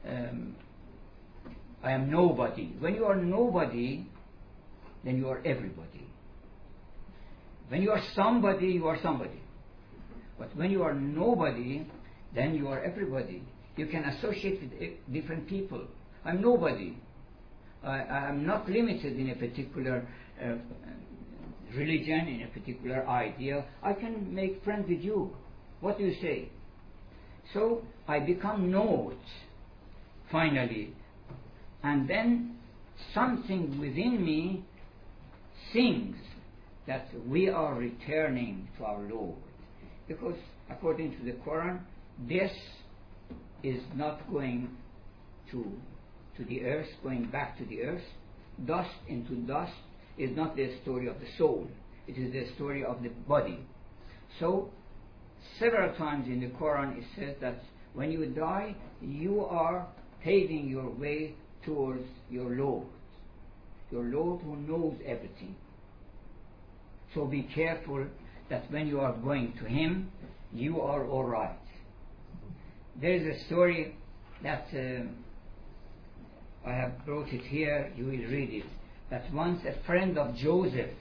I am nobody. When you are nobody, then you are everybody. When you are somebody, you are somebody. But when you are nobody, then you are everybody. You can associate with different people. I'm nobody. I am not limited in a particular religion, in a particular idea. I can make friends with you. What do you say? So I become naught, finally. And then something within me sings that we are returning to our Lord. Because according to the Quran, death is not going to the earth, going back to the earth. Dust into dust is not the story of the soul. It is the story of the body. So, several times in the Quran it says that when you die, you are paving your way towards your Lord who knows everything. So be careful that when you are going to Him, you are all right. There is a story that I have brought it here, you will read it, that once a friend of Joseph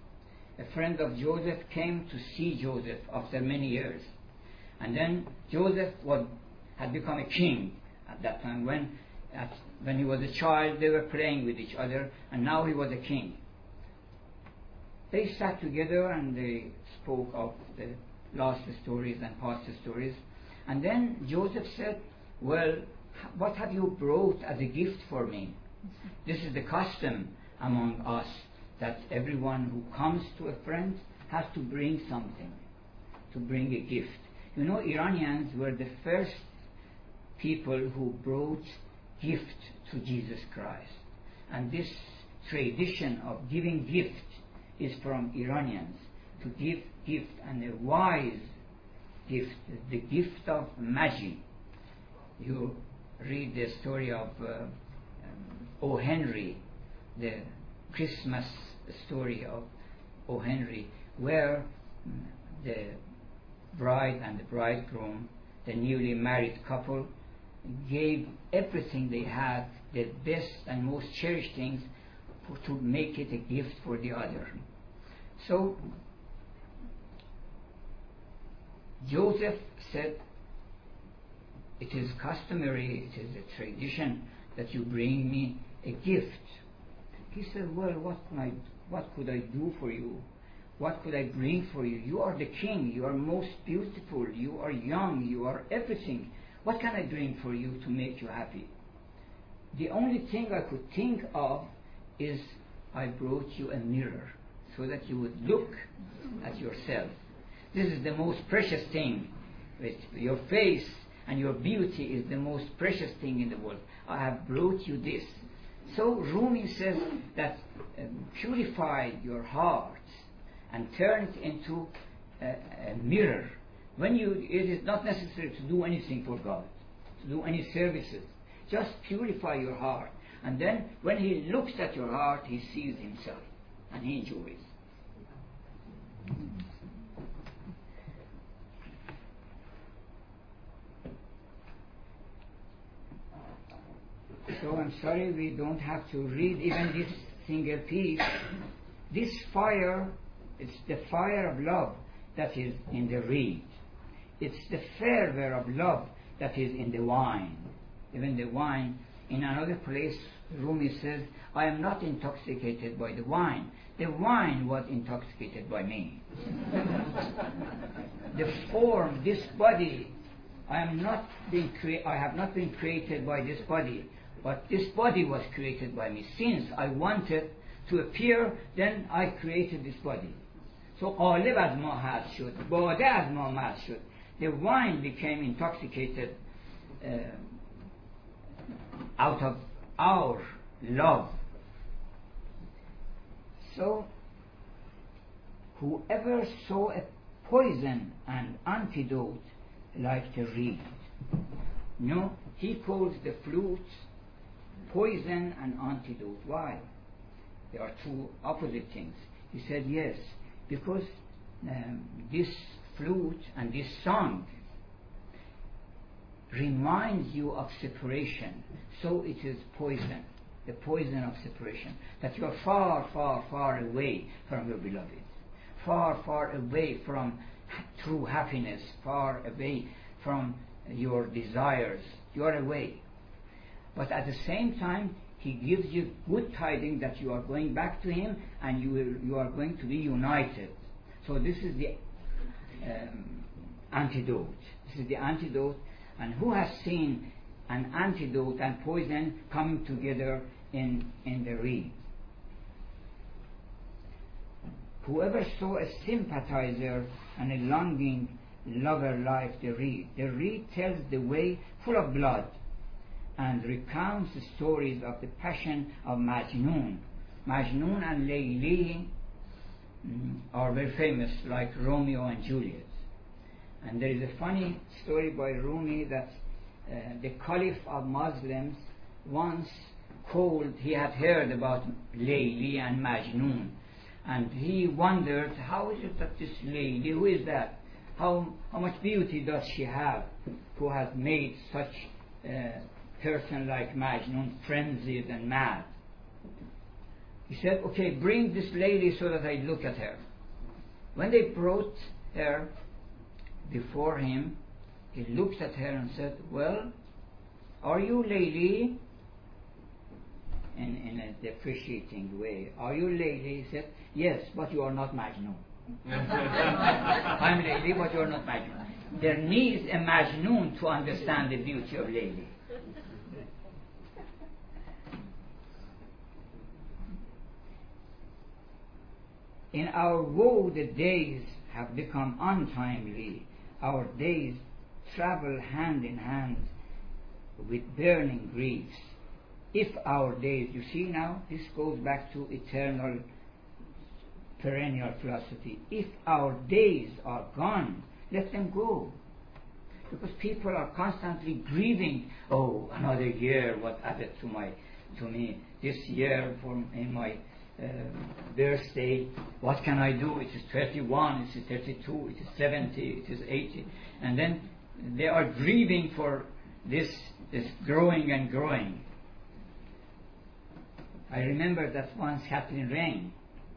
came to see Joseph after many years. And then Joseph had become a king at that time. When he was a child, they were playing with each other, and now he was a king. They sat together and they spoke of the last stories and past stories. And then Joseph said, well, what have you brought as a gift for me? This is the custom among us, that everyone who comes to a friend has to bring something, to bring a gift. You know, Iranians were the first people who brought gift to Jesus Christ. And this tradition of giving gift is from Iranians, to give gift, and a wise gift, the gift of magi. You read the story of O. Henry, the Christmas story of O. Henry, where the bride and the bridegroom, the newly married couple, gave everything they had, the best and most cherished things, to make it a gift for the other. So Joseph said, it is customary, it is a tradition that you bring me a gift. He said, well, what could I do for you? What could I bring for you? You are the king, you are most beautiful, you are young, you are everything. What can I bring for you to make you happy? The only thing I could think of is I brought you a mirror so that you would look at yourself. This is the most precious thing. Your face and your beauty is the most precious thing in the world. I have brought you this. So Rumi says that purify your heart and turn it into a mirror. It is not necessary to do anything for God, to do any services. Just purify your heart. And then when he looks at your heart, he sees himself and he enjoys. So I'm sorry we don't have to read even this single piece. This fire, it's the fire of love that is in the reed. It's the fervor of love that is in the wine. Even the wine, in another place, Rumi says, I am not intoxicated by the wine. The wine was intoxicated by me. The form, this body, I have not been created by this body, but this body was created by me. Since I wanted to appear, then I created this body. So قالب از ما هست شد، باده از ما مست شد. The wine became intoxicated out of our love. So whoever saw a poison and antidote like the reed, no, he calls the flutes poison and antidote. Why? They are two opposite things. He said yes, because this flute and this song reminds you of separation. So it is poison, the poison of separation, that you are far, far, far away from your beloved, far, far away from true happiness, far away from your desires. You are away. But at the same time, he gives you good tidings that you are going back to him and you are going to be united. So this is the antidote. This is the antidote. And who has seen an antidote and poison coming together in the reed? Whoever saw a sympathizer and a longing lover like the reed. The reed tells the way full of blood and recounts the stories of the passion of Majnun. Majnun and Layli are very famous, like Romeo and Juliet. And there is a funny story by Rumi that the Caliph of Muslims once he had heard about Layli and Majnun, and he wondered, how is it that this lady, who is that? How much beauty does she have, who has made such person like Majnun, frenzied and mad. He said, okay, bring this lady so that I look at her. When they brought her before him, he looked at her and said, well, are you lady? In a depreciating way. Are you lady? He said, yes, but you are not Majnun. I'm lady, but you are not Majnun. There needs a Majnun to understand the beauty of lady. In our woe, the days have become untimely. Our days travel hand in hand with burning griefs. If our days, you see now, this goes back to eternal, perennial philosophy. If our days are gone, let them go. Because people are constantly grieving, oh, another year, what added to me this year in my birthday, what can I do? It is 31, it is 32, it is 70, it is 80. And then they are grieving for this growing and growing. I remember that once Kathleen Rain,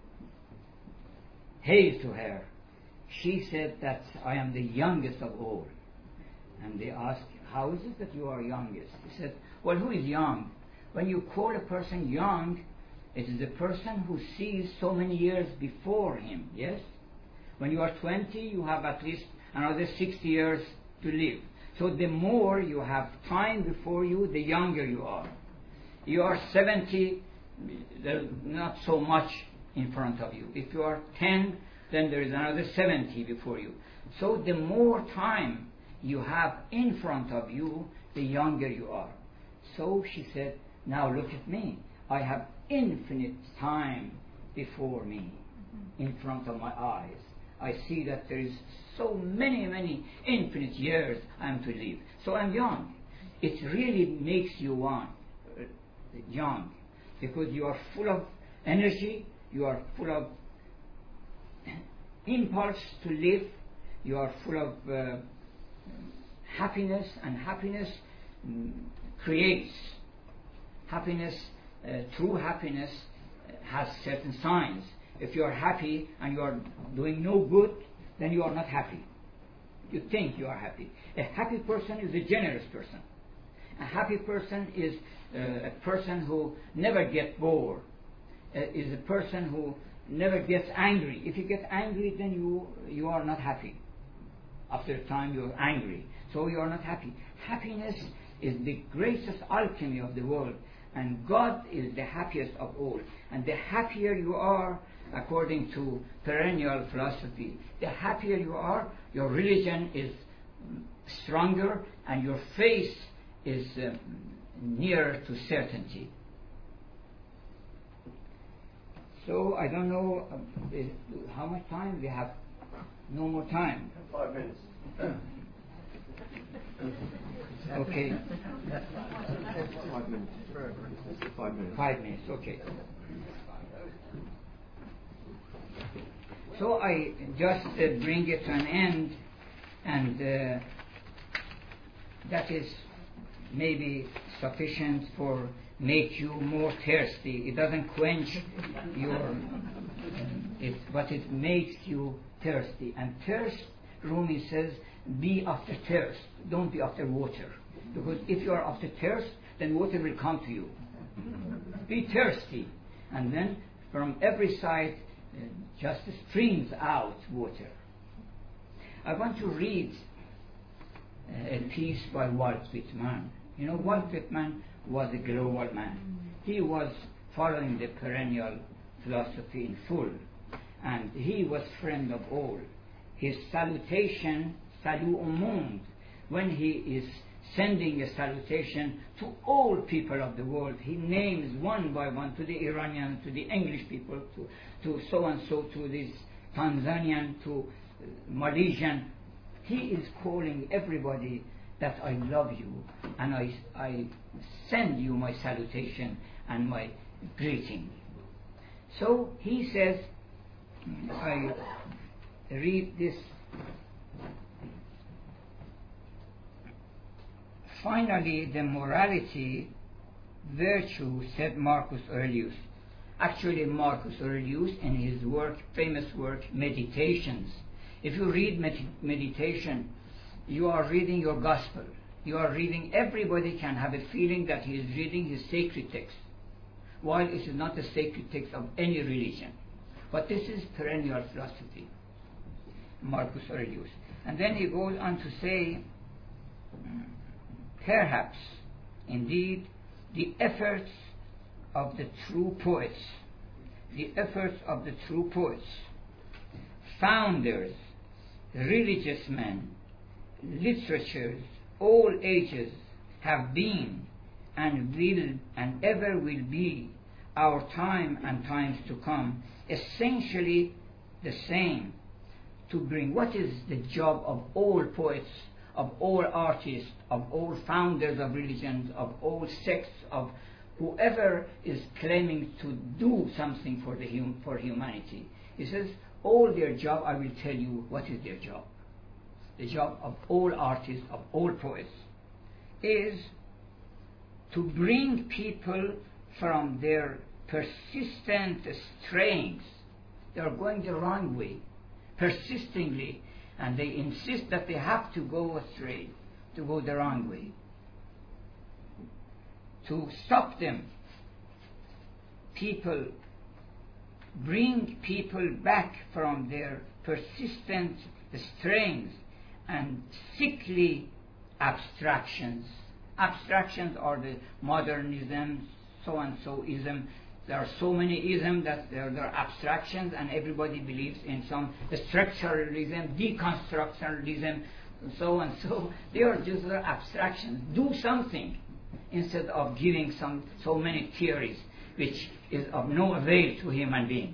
hail to her, she said that I am the youngest of all. And they asked, how is it that you are youngest? He said, well, who is young? When you call a person young, it is a person who sees so many years before him, yes? When you are 20, you have at least another 60 years to live. So the more you have time before you, the younger you are. You are 70, there's not so much in front of you. If you are 10, then there is another 70 before you. So the more time you have in front of you, the younger you are. So she said, now look at me. I have infinite time before me, in front of my eyes. I see that there is so many infinite years I am to live. So I'm young. It really makes you young, because you are full of energy, you are full of impulse to live, you are full of happiness, and happiness creates happiness. True happiness has certain signs. If you are happy and you are doing no good, then you are not happy. You think you are happy. A happy person is a generous person. A happy person is a person who never gets bored. Is a person who never gets angry. If you get angry, then you are not happy. After a time you are angry. So you are not happy. Happiness is the greatest alchemy of the world. And God is the happiest of all. And the happier you are, according to perennial philosophy, the happier you are, your religion is stronger and your faith is nearer to certainty. So I don't know how much time we have. No more time. 5 minutes. Okay. 5 minutes. 5 minutes. 5 minutes, okay. So I just bring it to an end, and that is maybe sufficient for make you more thirsty. It doesn't quench your, but it makes you thirsty. And thirst, Rumi says, be after thirst. Don't be after water. Because if you are after thirst, then water will come to you. Be thirsty. And then from every side, just streams out water. I want to read a piece by Walt Whitman. You know, Walt Whitman was a global man. He was following the perennial philosophy in full. And he was friend of all. His salutation, salut au monde, when he is sending a salutation to all people of the world, he names one by one, to the Iranian, to the English people, to so-and-so, to this Tanzanian, to Malaysian. He is calling everybody that I love you, and I send you my salutation and my greeting. So he says, I read this. finally, the morality, virtue, said Marcus Aurelius. Actually, Marcus Aurelius, in his famous work, Meditations, if you read meditation, you are reading your gospel. You are reading, everybody can have a feeling that he is reading his sacred text, while it is not the sacred text of any religion. But this is perennial philosophy, Marcus Aurelius. And then he goes on to say, perhaps, indeed, the efforts of the true poets, founders, religious men, literatures, all ages, have been and will and ever will be, our time and times to come, essentially the same. To bring, what is the job of all poets, of all artists, of all founders of religions, of all sects, of whoever is claiming to do something for humanity? He says, all their job, I will tell you what is their job. The job of all artists, of all poets, is to bring people from their persistent strayings. They are going the wrong way, persistently, and they insist that they have to go astray, to go the wrong way. To stop them, bring people back from their persistent strayings and sickly abstractions. Abstractions are the modernism, so-and-so-ism. There are so many isms that there are abstractions, and everybody believes in some structuralism, deconstructionalism, so and so. They are just abstractions. Do something instead of giving so many theories, which is of no avail to human beings.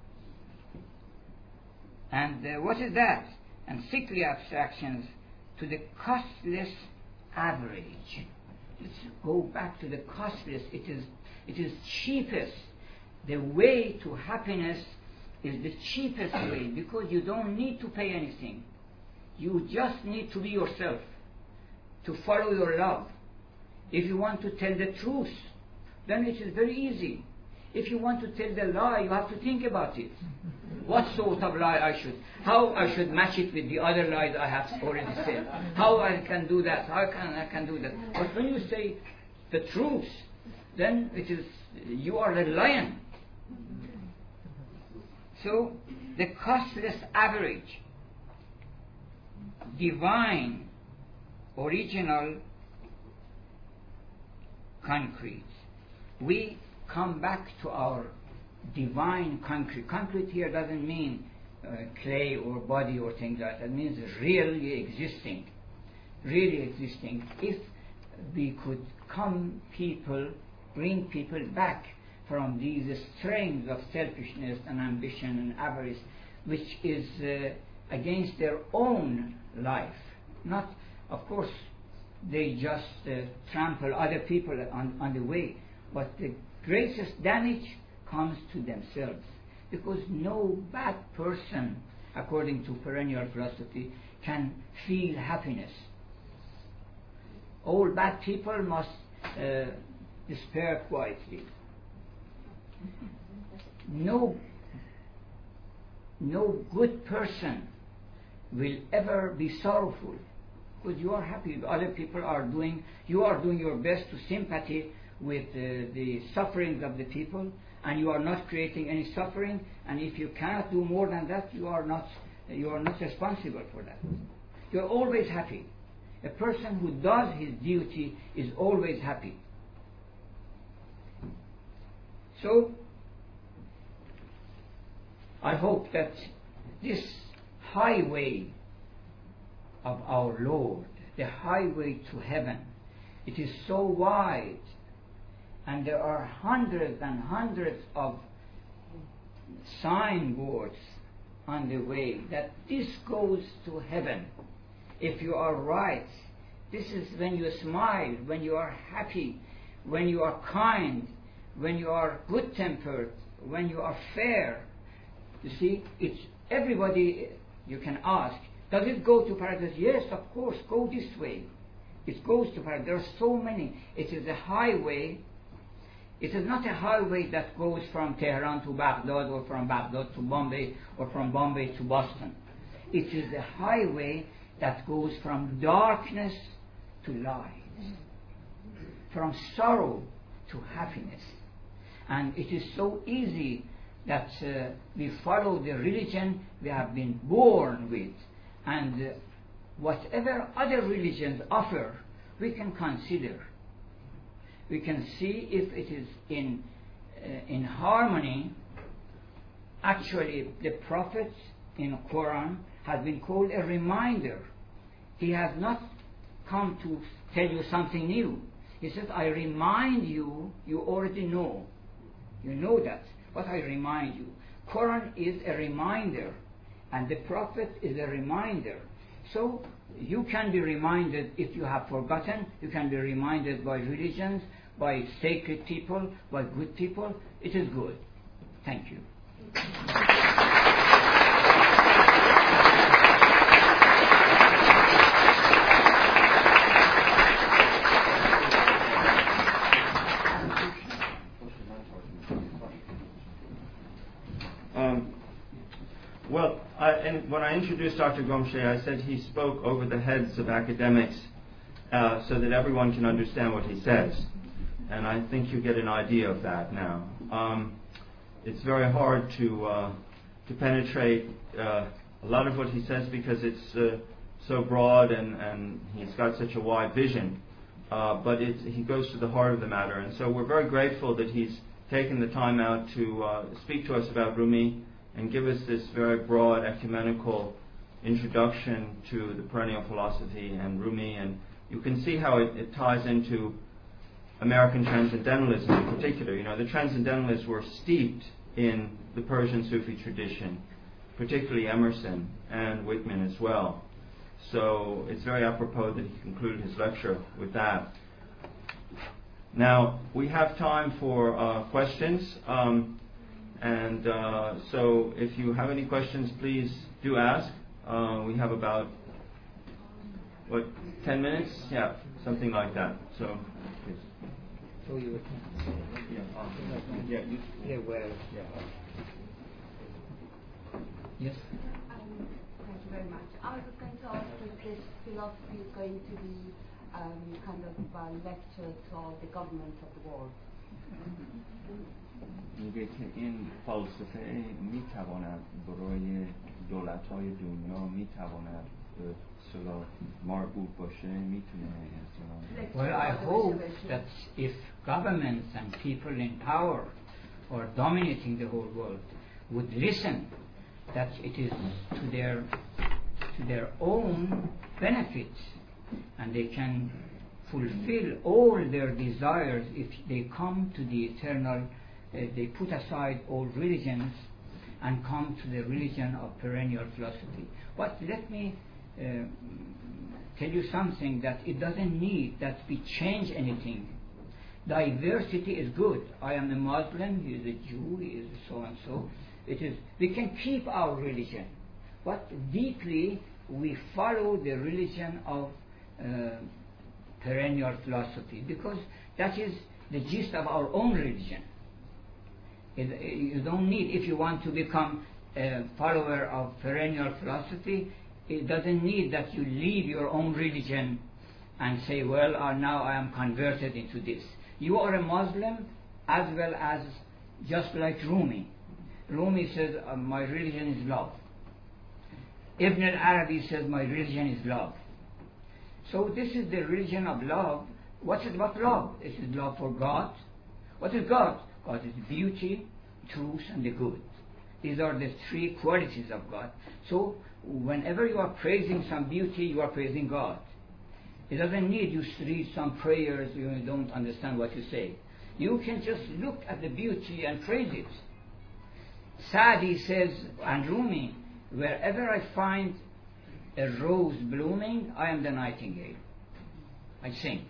And what is that? And sickly abstractions to the costless average. Let's go back to the costless. It is cheapest. The way to happiness is the cheapest way, because you don't need to pay anything. You just need to be yourself, to follow your love. If you want to tell the truth, then it is very easy. If you want to tell the lie, you have to think about it. What sort of lie how I should match it with the other lies I have already said. How I can do that, I can do that. But when you say the truth, then you are the lion. So, the costless average, divine, original, concrete. We come back to our divine concrete. Concrete here doesn't mean clay or body or things like that. It means really existing. Really existing. If we could bring people back from these strings of selfishness and ambition and avarice, which is against their own life. Not, of course, they just trample other people on the way, but the greatest damage comes to themselves, because no bad person, according to perennial philosophy, can feel happiness. All bad people must despair quietly. No good person will ever be sorrowful, because you are happy. Other people you are doing your best to sympathy with the sufferings of the people, and you are not creating any suffering. And if you cannot do more than that, you are not responsible for that. You are always happy. A person who does his duty is always happy. So, I hope that this highway of our Lord, the highway to heaven, it is so wide, and there are hundreds and hundreds of signboards on the way that this goes to heaven. If you are right, this is when you smile, when you are happy, when you are kind, when you are good-tempered, when you are fair. You see, it's everybody. You can ask, does it go to paradise? Yes, of course, go this way. It goes to paradise. There are so many. It is a highway. It is not a highway that goes from Tehran to Baghdad, or from Baghdad to Bombay, or from Bombay to Boston. It is a highway that goes from darkness to light, from sorrow to happiness. And it is so easy that we follow the religion we have been born with, and whatever other religions offer, we can consider. We can see if it is in harmony. Actually, the Prophet in Quran has been called a reminder. He has not come to tell you something new. He says, I remind you, you already know. You know that, but I remind you. Quran is a reminder, and the Prophet is a reminder. So you can be reminded if you have forgotten. You can be reminded by religions, by sacred people, by good people. It is good. Thank you. When I introduced Dr. Gomshay, I said he spoke over the heads of academics so that everyone can understand what he says. And I think you get an idea of that now. It's very hard to penetrate a lot of what he says because it's so broad and he's got such a wide vision. But he goes to the heart of the matter. And so we're very grateful that he's taken the time out to speak to us about Rumi and give us this very broad ecumenical introduction to the perennial philosophy and Rumi. And you can see how it ties into American transcendentalism in particular. You know, the transcendentalists were steeped in the Persian Sufi tradition, particularly Emerson and Whitman as well. So it's very apropos that he concluded his lecture with that. Now, we have time for questions. So if you have any questions, please do ask. We have about, 10 minutes? Yeah, something like that. So, please. So you Yes? Thank you very much. I was going to ask if this philosophy is going to be kind of a lecture to all the governments of the world. میگه که این فلسفه میتواند برای دولت‌های دنیا میتواند اصطلاح مربوط باشه میتونه Well, I hope that if governments and people in power or dominating the whole world would listen, that it is to their own benefit, and they can fulfill all their desires if they come to the eternal. They put aside all religions and come to the religion of perennial philosophy. But let me tell you something, that it doesn't need that we change anything. Diversity is good. I am a Muslim, he is a Jew, he is so and so. We can keep our religion, but deeply we follow the religion of perennial philosophy, because that is the gist of our own religion. You don't need, if you want to become a follower of perennial philosophy, it doesn't need that you leave your own religion and say, well, now I am converted into this. You are a Muslim as well as just like Rumi. Rumi says, my religion is love. Ibn al-Arabi says, my religion is love. So this is the religion of love. What is about love? This is love for God. What is God? God is beauty, truth, and the good. These are the three qualities of God. So whenever you are praising some beauty, you are praising God. It doesn't need you to read some prayers, you don't understand what you say. You can just look at the beauty and praise it. Saadi says, and Rumi, wherever I find a rose blooming, I am the nightingale. I sing.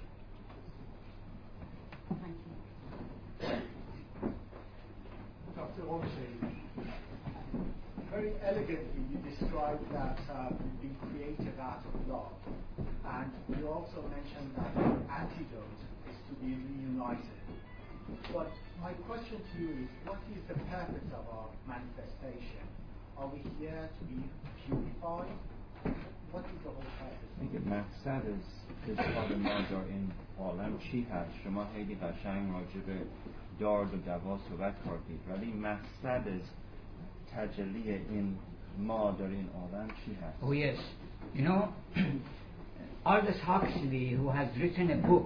Thank you. Dr. Gomshay, very elegantly described that we've been created out of love. And you also mentioned that the antidote is to be reunited. But my question to you is, what is the purpose of our manifestation? Are we here to be purified? What is the whole purpose? میگه مقصد از اظهار ما در این عالم چی هست؟ شما خیلی قشنگ راجع به دارد و دوا صحبت کردید، ولی مقصد از تجلی این ما در این عالم چی هست؟ Oh yes, you know, Aldous Huxley, who has written a book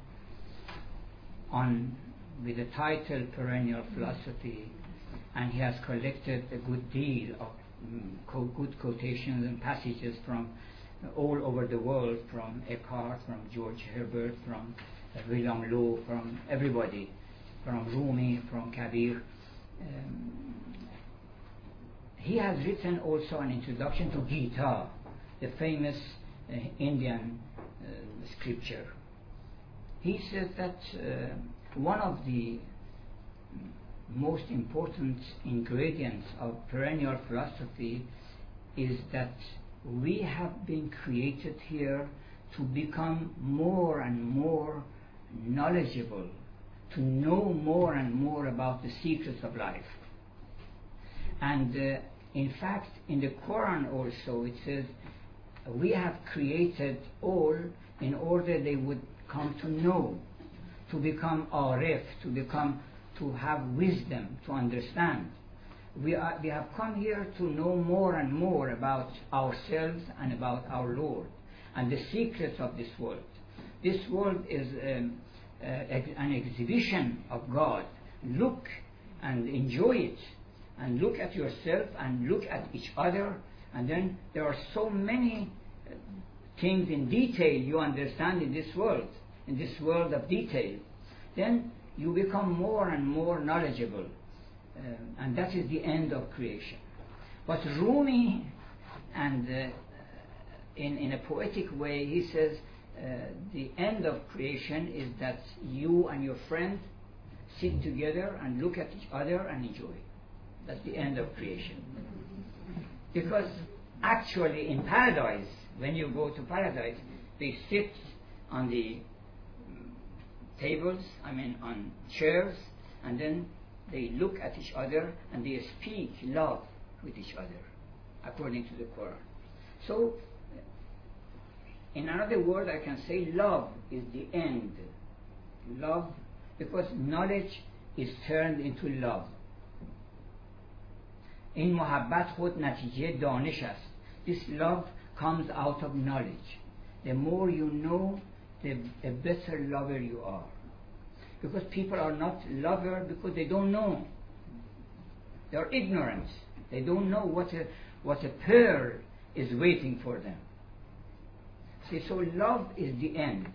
with the title Perennial Philosophy, and he has collected a good deal of good quotations and passages from all over the world, from Eckhart, from George Herbert, from William Law, from everybody, from Rumi, from Kabir. He has written also an introduction to Gita, the famous Indian scripture. He says that one of the most important ingredients of perennial philosophy is that we have been created here to become more and more knowledgeable, to know more and more about the secrets of life. And in fact, in the Quran also it says, we have created all in order they would come to know, to become arif, to have wisdom, to understand. We have come here to know more and more about ourselves and about our Lord and the secrets of this world. This world is an exhibition of God. Look and enjoy it, and look at yourself and look at each other, and then there are so many things in detail you understand in this world of detail. Then you become more and more knowledgeable, and that is the end of creation. But Rumi, and in a poetic way, he says the end of creation is that you and your friend sit together and look at each other and enjoy. That's the end of creation. Because actually in paradise, when you go to paradise, they sit on the tables, on chairs, and then they look at each other and they speak love with each other, according to the Quran. So, in another word, I can say love is the end. Love, because knowledge is turned into love. این محبت خود نتیجه دانش است. This love comes out of knowledge. The more you know, the better lover you are. Because people are not lovers because they don't know. They are ignorant. They don't know what a pearl is waiting for them. See, so love is the end.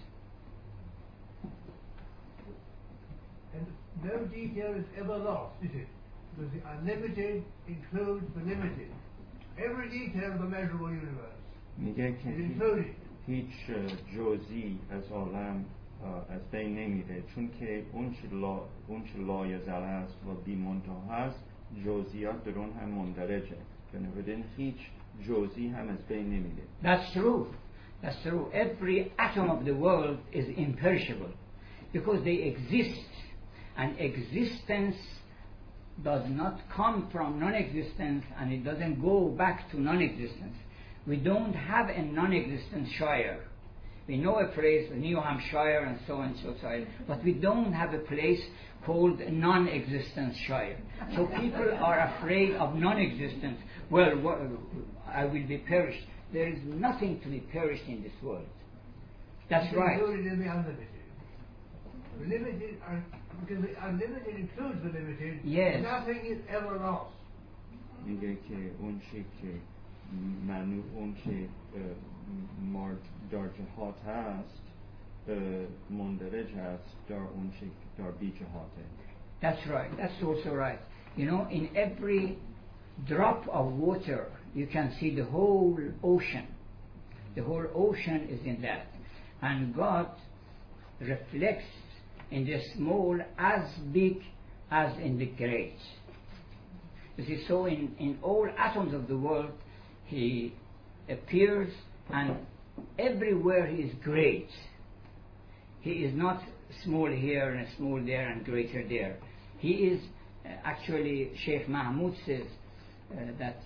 And no detail is ever lost, is it? Because the unlimited includes the limited. Every detail of the measurable universe میگه is که included. هیچ جزئی از عالم از بین نمیره، چون که اون چه لایزال است و بی منتها هست، جزئیات در اون هم مندرجه، بنابراین هیچ جزئی هم از بین نمیره. That's true. That's true. Every atom of the world is imperishable because they exist, and existence does not come from non-existence, and it doesn't go back to non-existence. We don't have a non-existent shire. We know a place, New Hampshire and so on and so forth, but we don't have a place called non-existent shire. So people are afraid of non-existence. Well, I will be perished. There is nothing to be perished in this world. That's It's right. included in the unlimited. The limited, because the unlimited includes the limited. Yes. Nothing is ever lost. میگه که اون چی که اون چی در جهات هست مندرج هست در اون چی در بی جهاته. That's right. That's also right. You know, in every drop of water, you can see the whole ocean. The whole ocean is in that. And God reflects in the small as big as in the great. You see, so in all atoms of the world, He appears, and everywhere he is great. He is not small here and small there and greater there. He is actually, Sheikh Mahmoud says that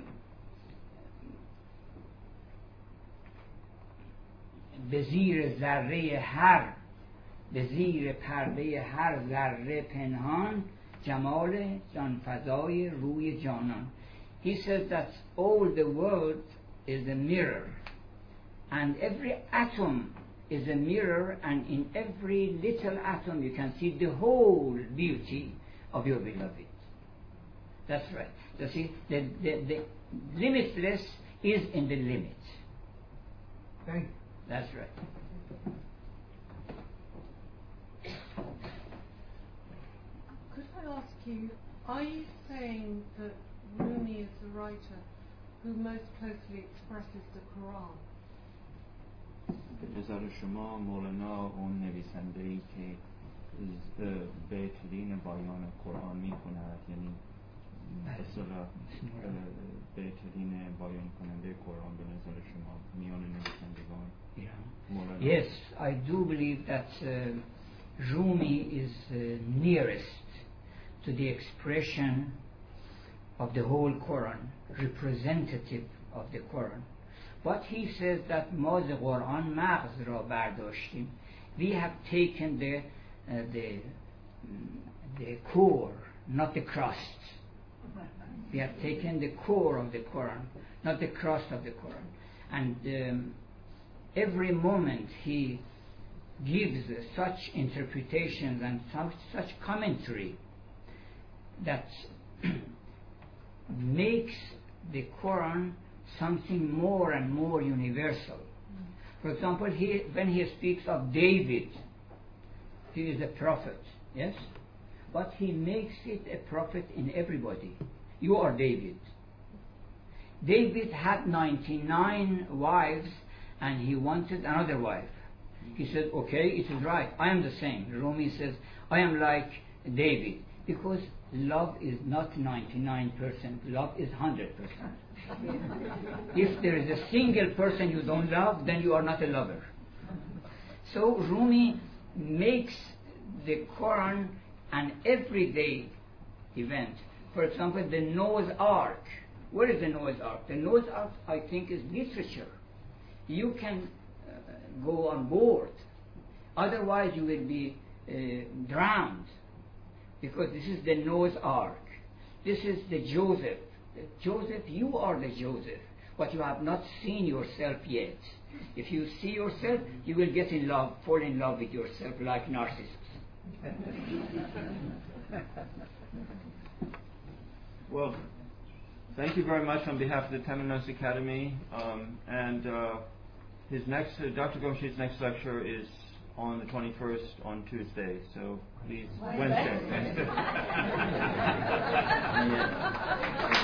به زیر ذره هر به زیر پرده هر ذره پنهان جمال جانفزای روی جانان. He says that all the world is a mirror, and every atom is a mirror, and in every little atom you can see the whole beauty of your beloved. That's right. You see, the limitless is in the limit. Thank you. That's right. Could I ask you, are you saying that Rumi is the writer who most closely expresses the Quran? به نظر شما مولانا اون نویسنده‌ای که بهترین بیان قرآن می‌کند، یعنی اصلا بهترین بیان کننده قرآن به نظر شما میان نویسندگان مولانا؟ Yes, I do believe that Rumi is nearest to the expression of the whole Quran, representative of the Quran. But he says that ما ز قرآن مغز را برداشتیم. We have taken the core, not the crust. We have taken the core of the Quran, not the crust of the Quran. And every moment he gives such interpretations and such commentary that makes the Quran something more and more universal. For example, when he speaks of David, he is a prophet, yes? But he makes it a prophet in everybody. You are David. David had 99 wives and he wanted another wife. He said, okay, it is right, I am the same. Rumi says, I am like David, because love is not 99%, love is 100%. If there is a single person you don't love, then you are not a lover. So Rumi makes the Quran an everyday event. For example, the Noah's Ark. Where is the Noah's Ark? The Noah's Ark, I think, is literature. You can go on board. Otherwise you will be drowned. Because this is the Noah's Ark. This is the Joseph. Joseph, you are the Joseph. But you have not seen yourself yet. If you see yourself, you will get in love, fall in love with yourself like Narcissus. Well, thank you very much on behalf of the Temenos Academy. His next, Dr. Gomshid's next lecture is on the 21st on Tuesday. So please, Wednesday.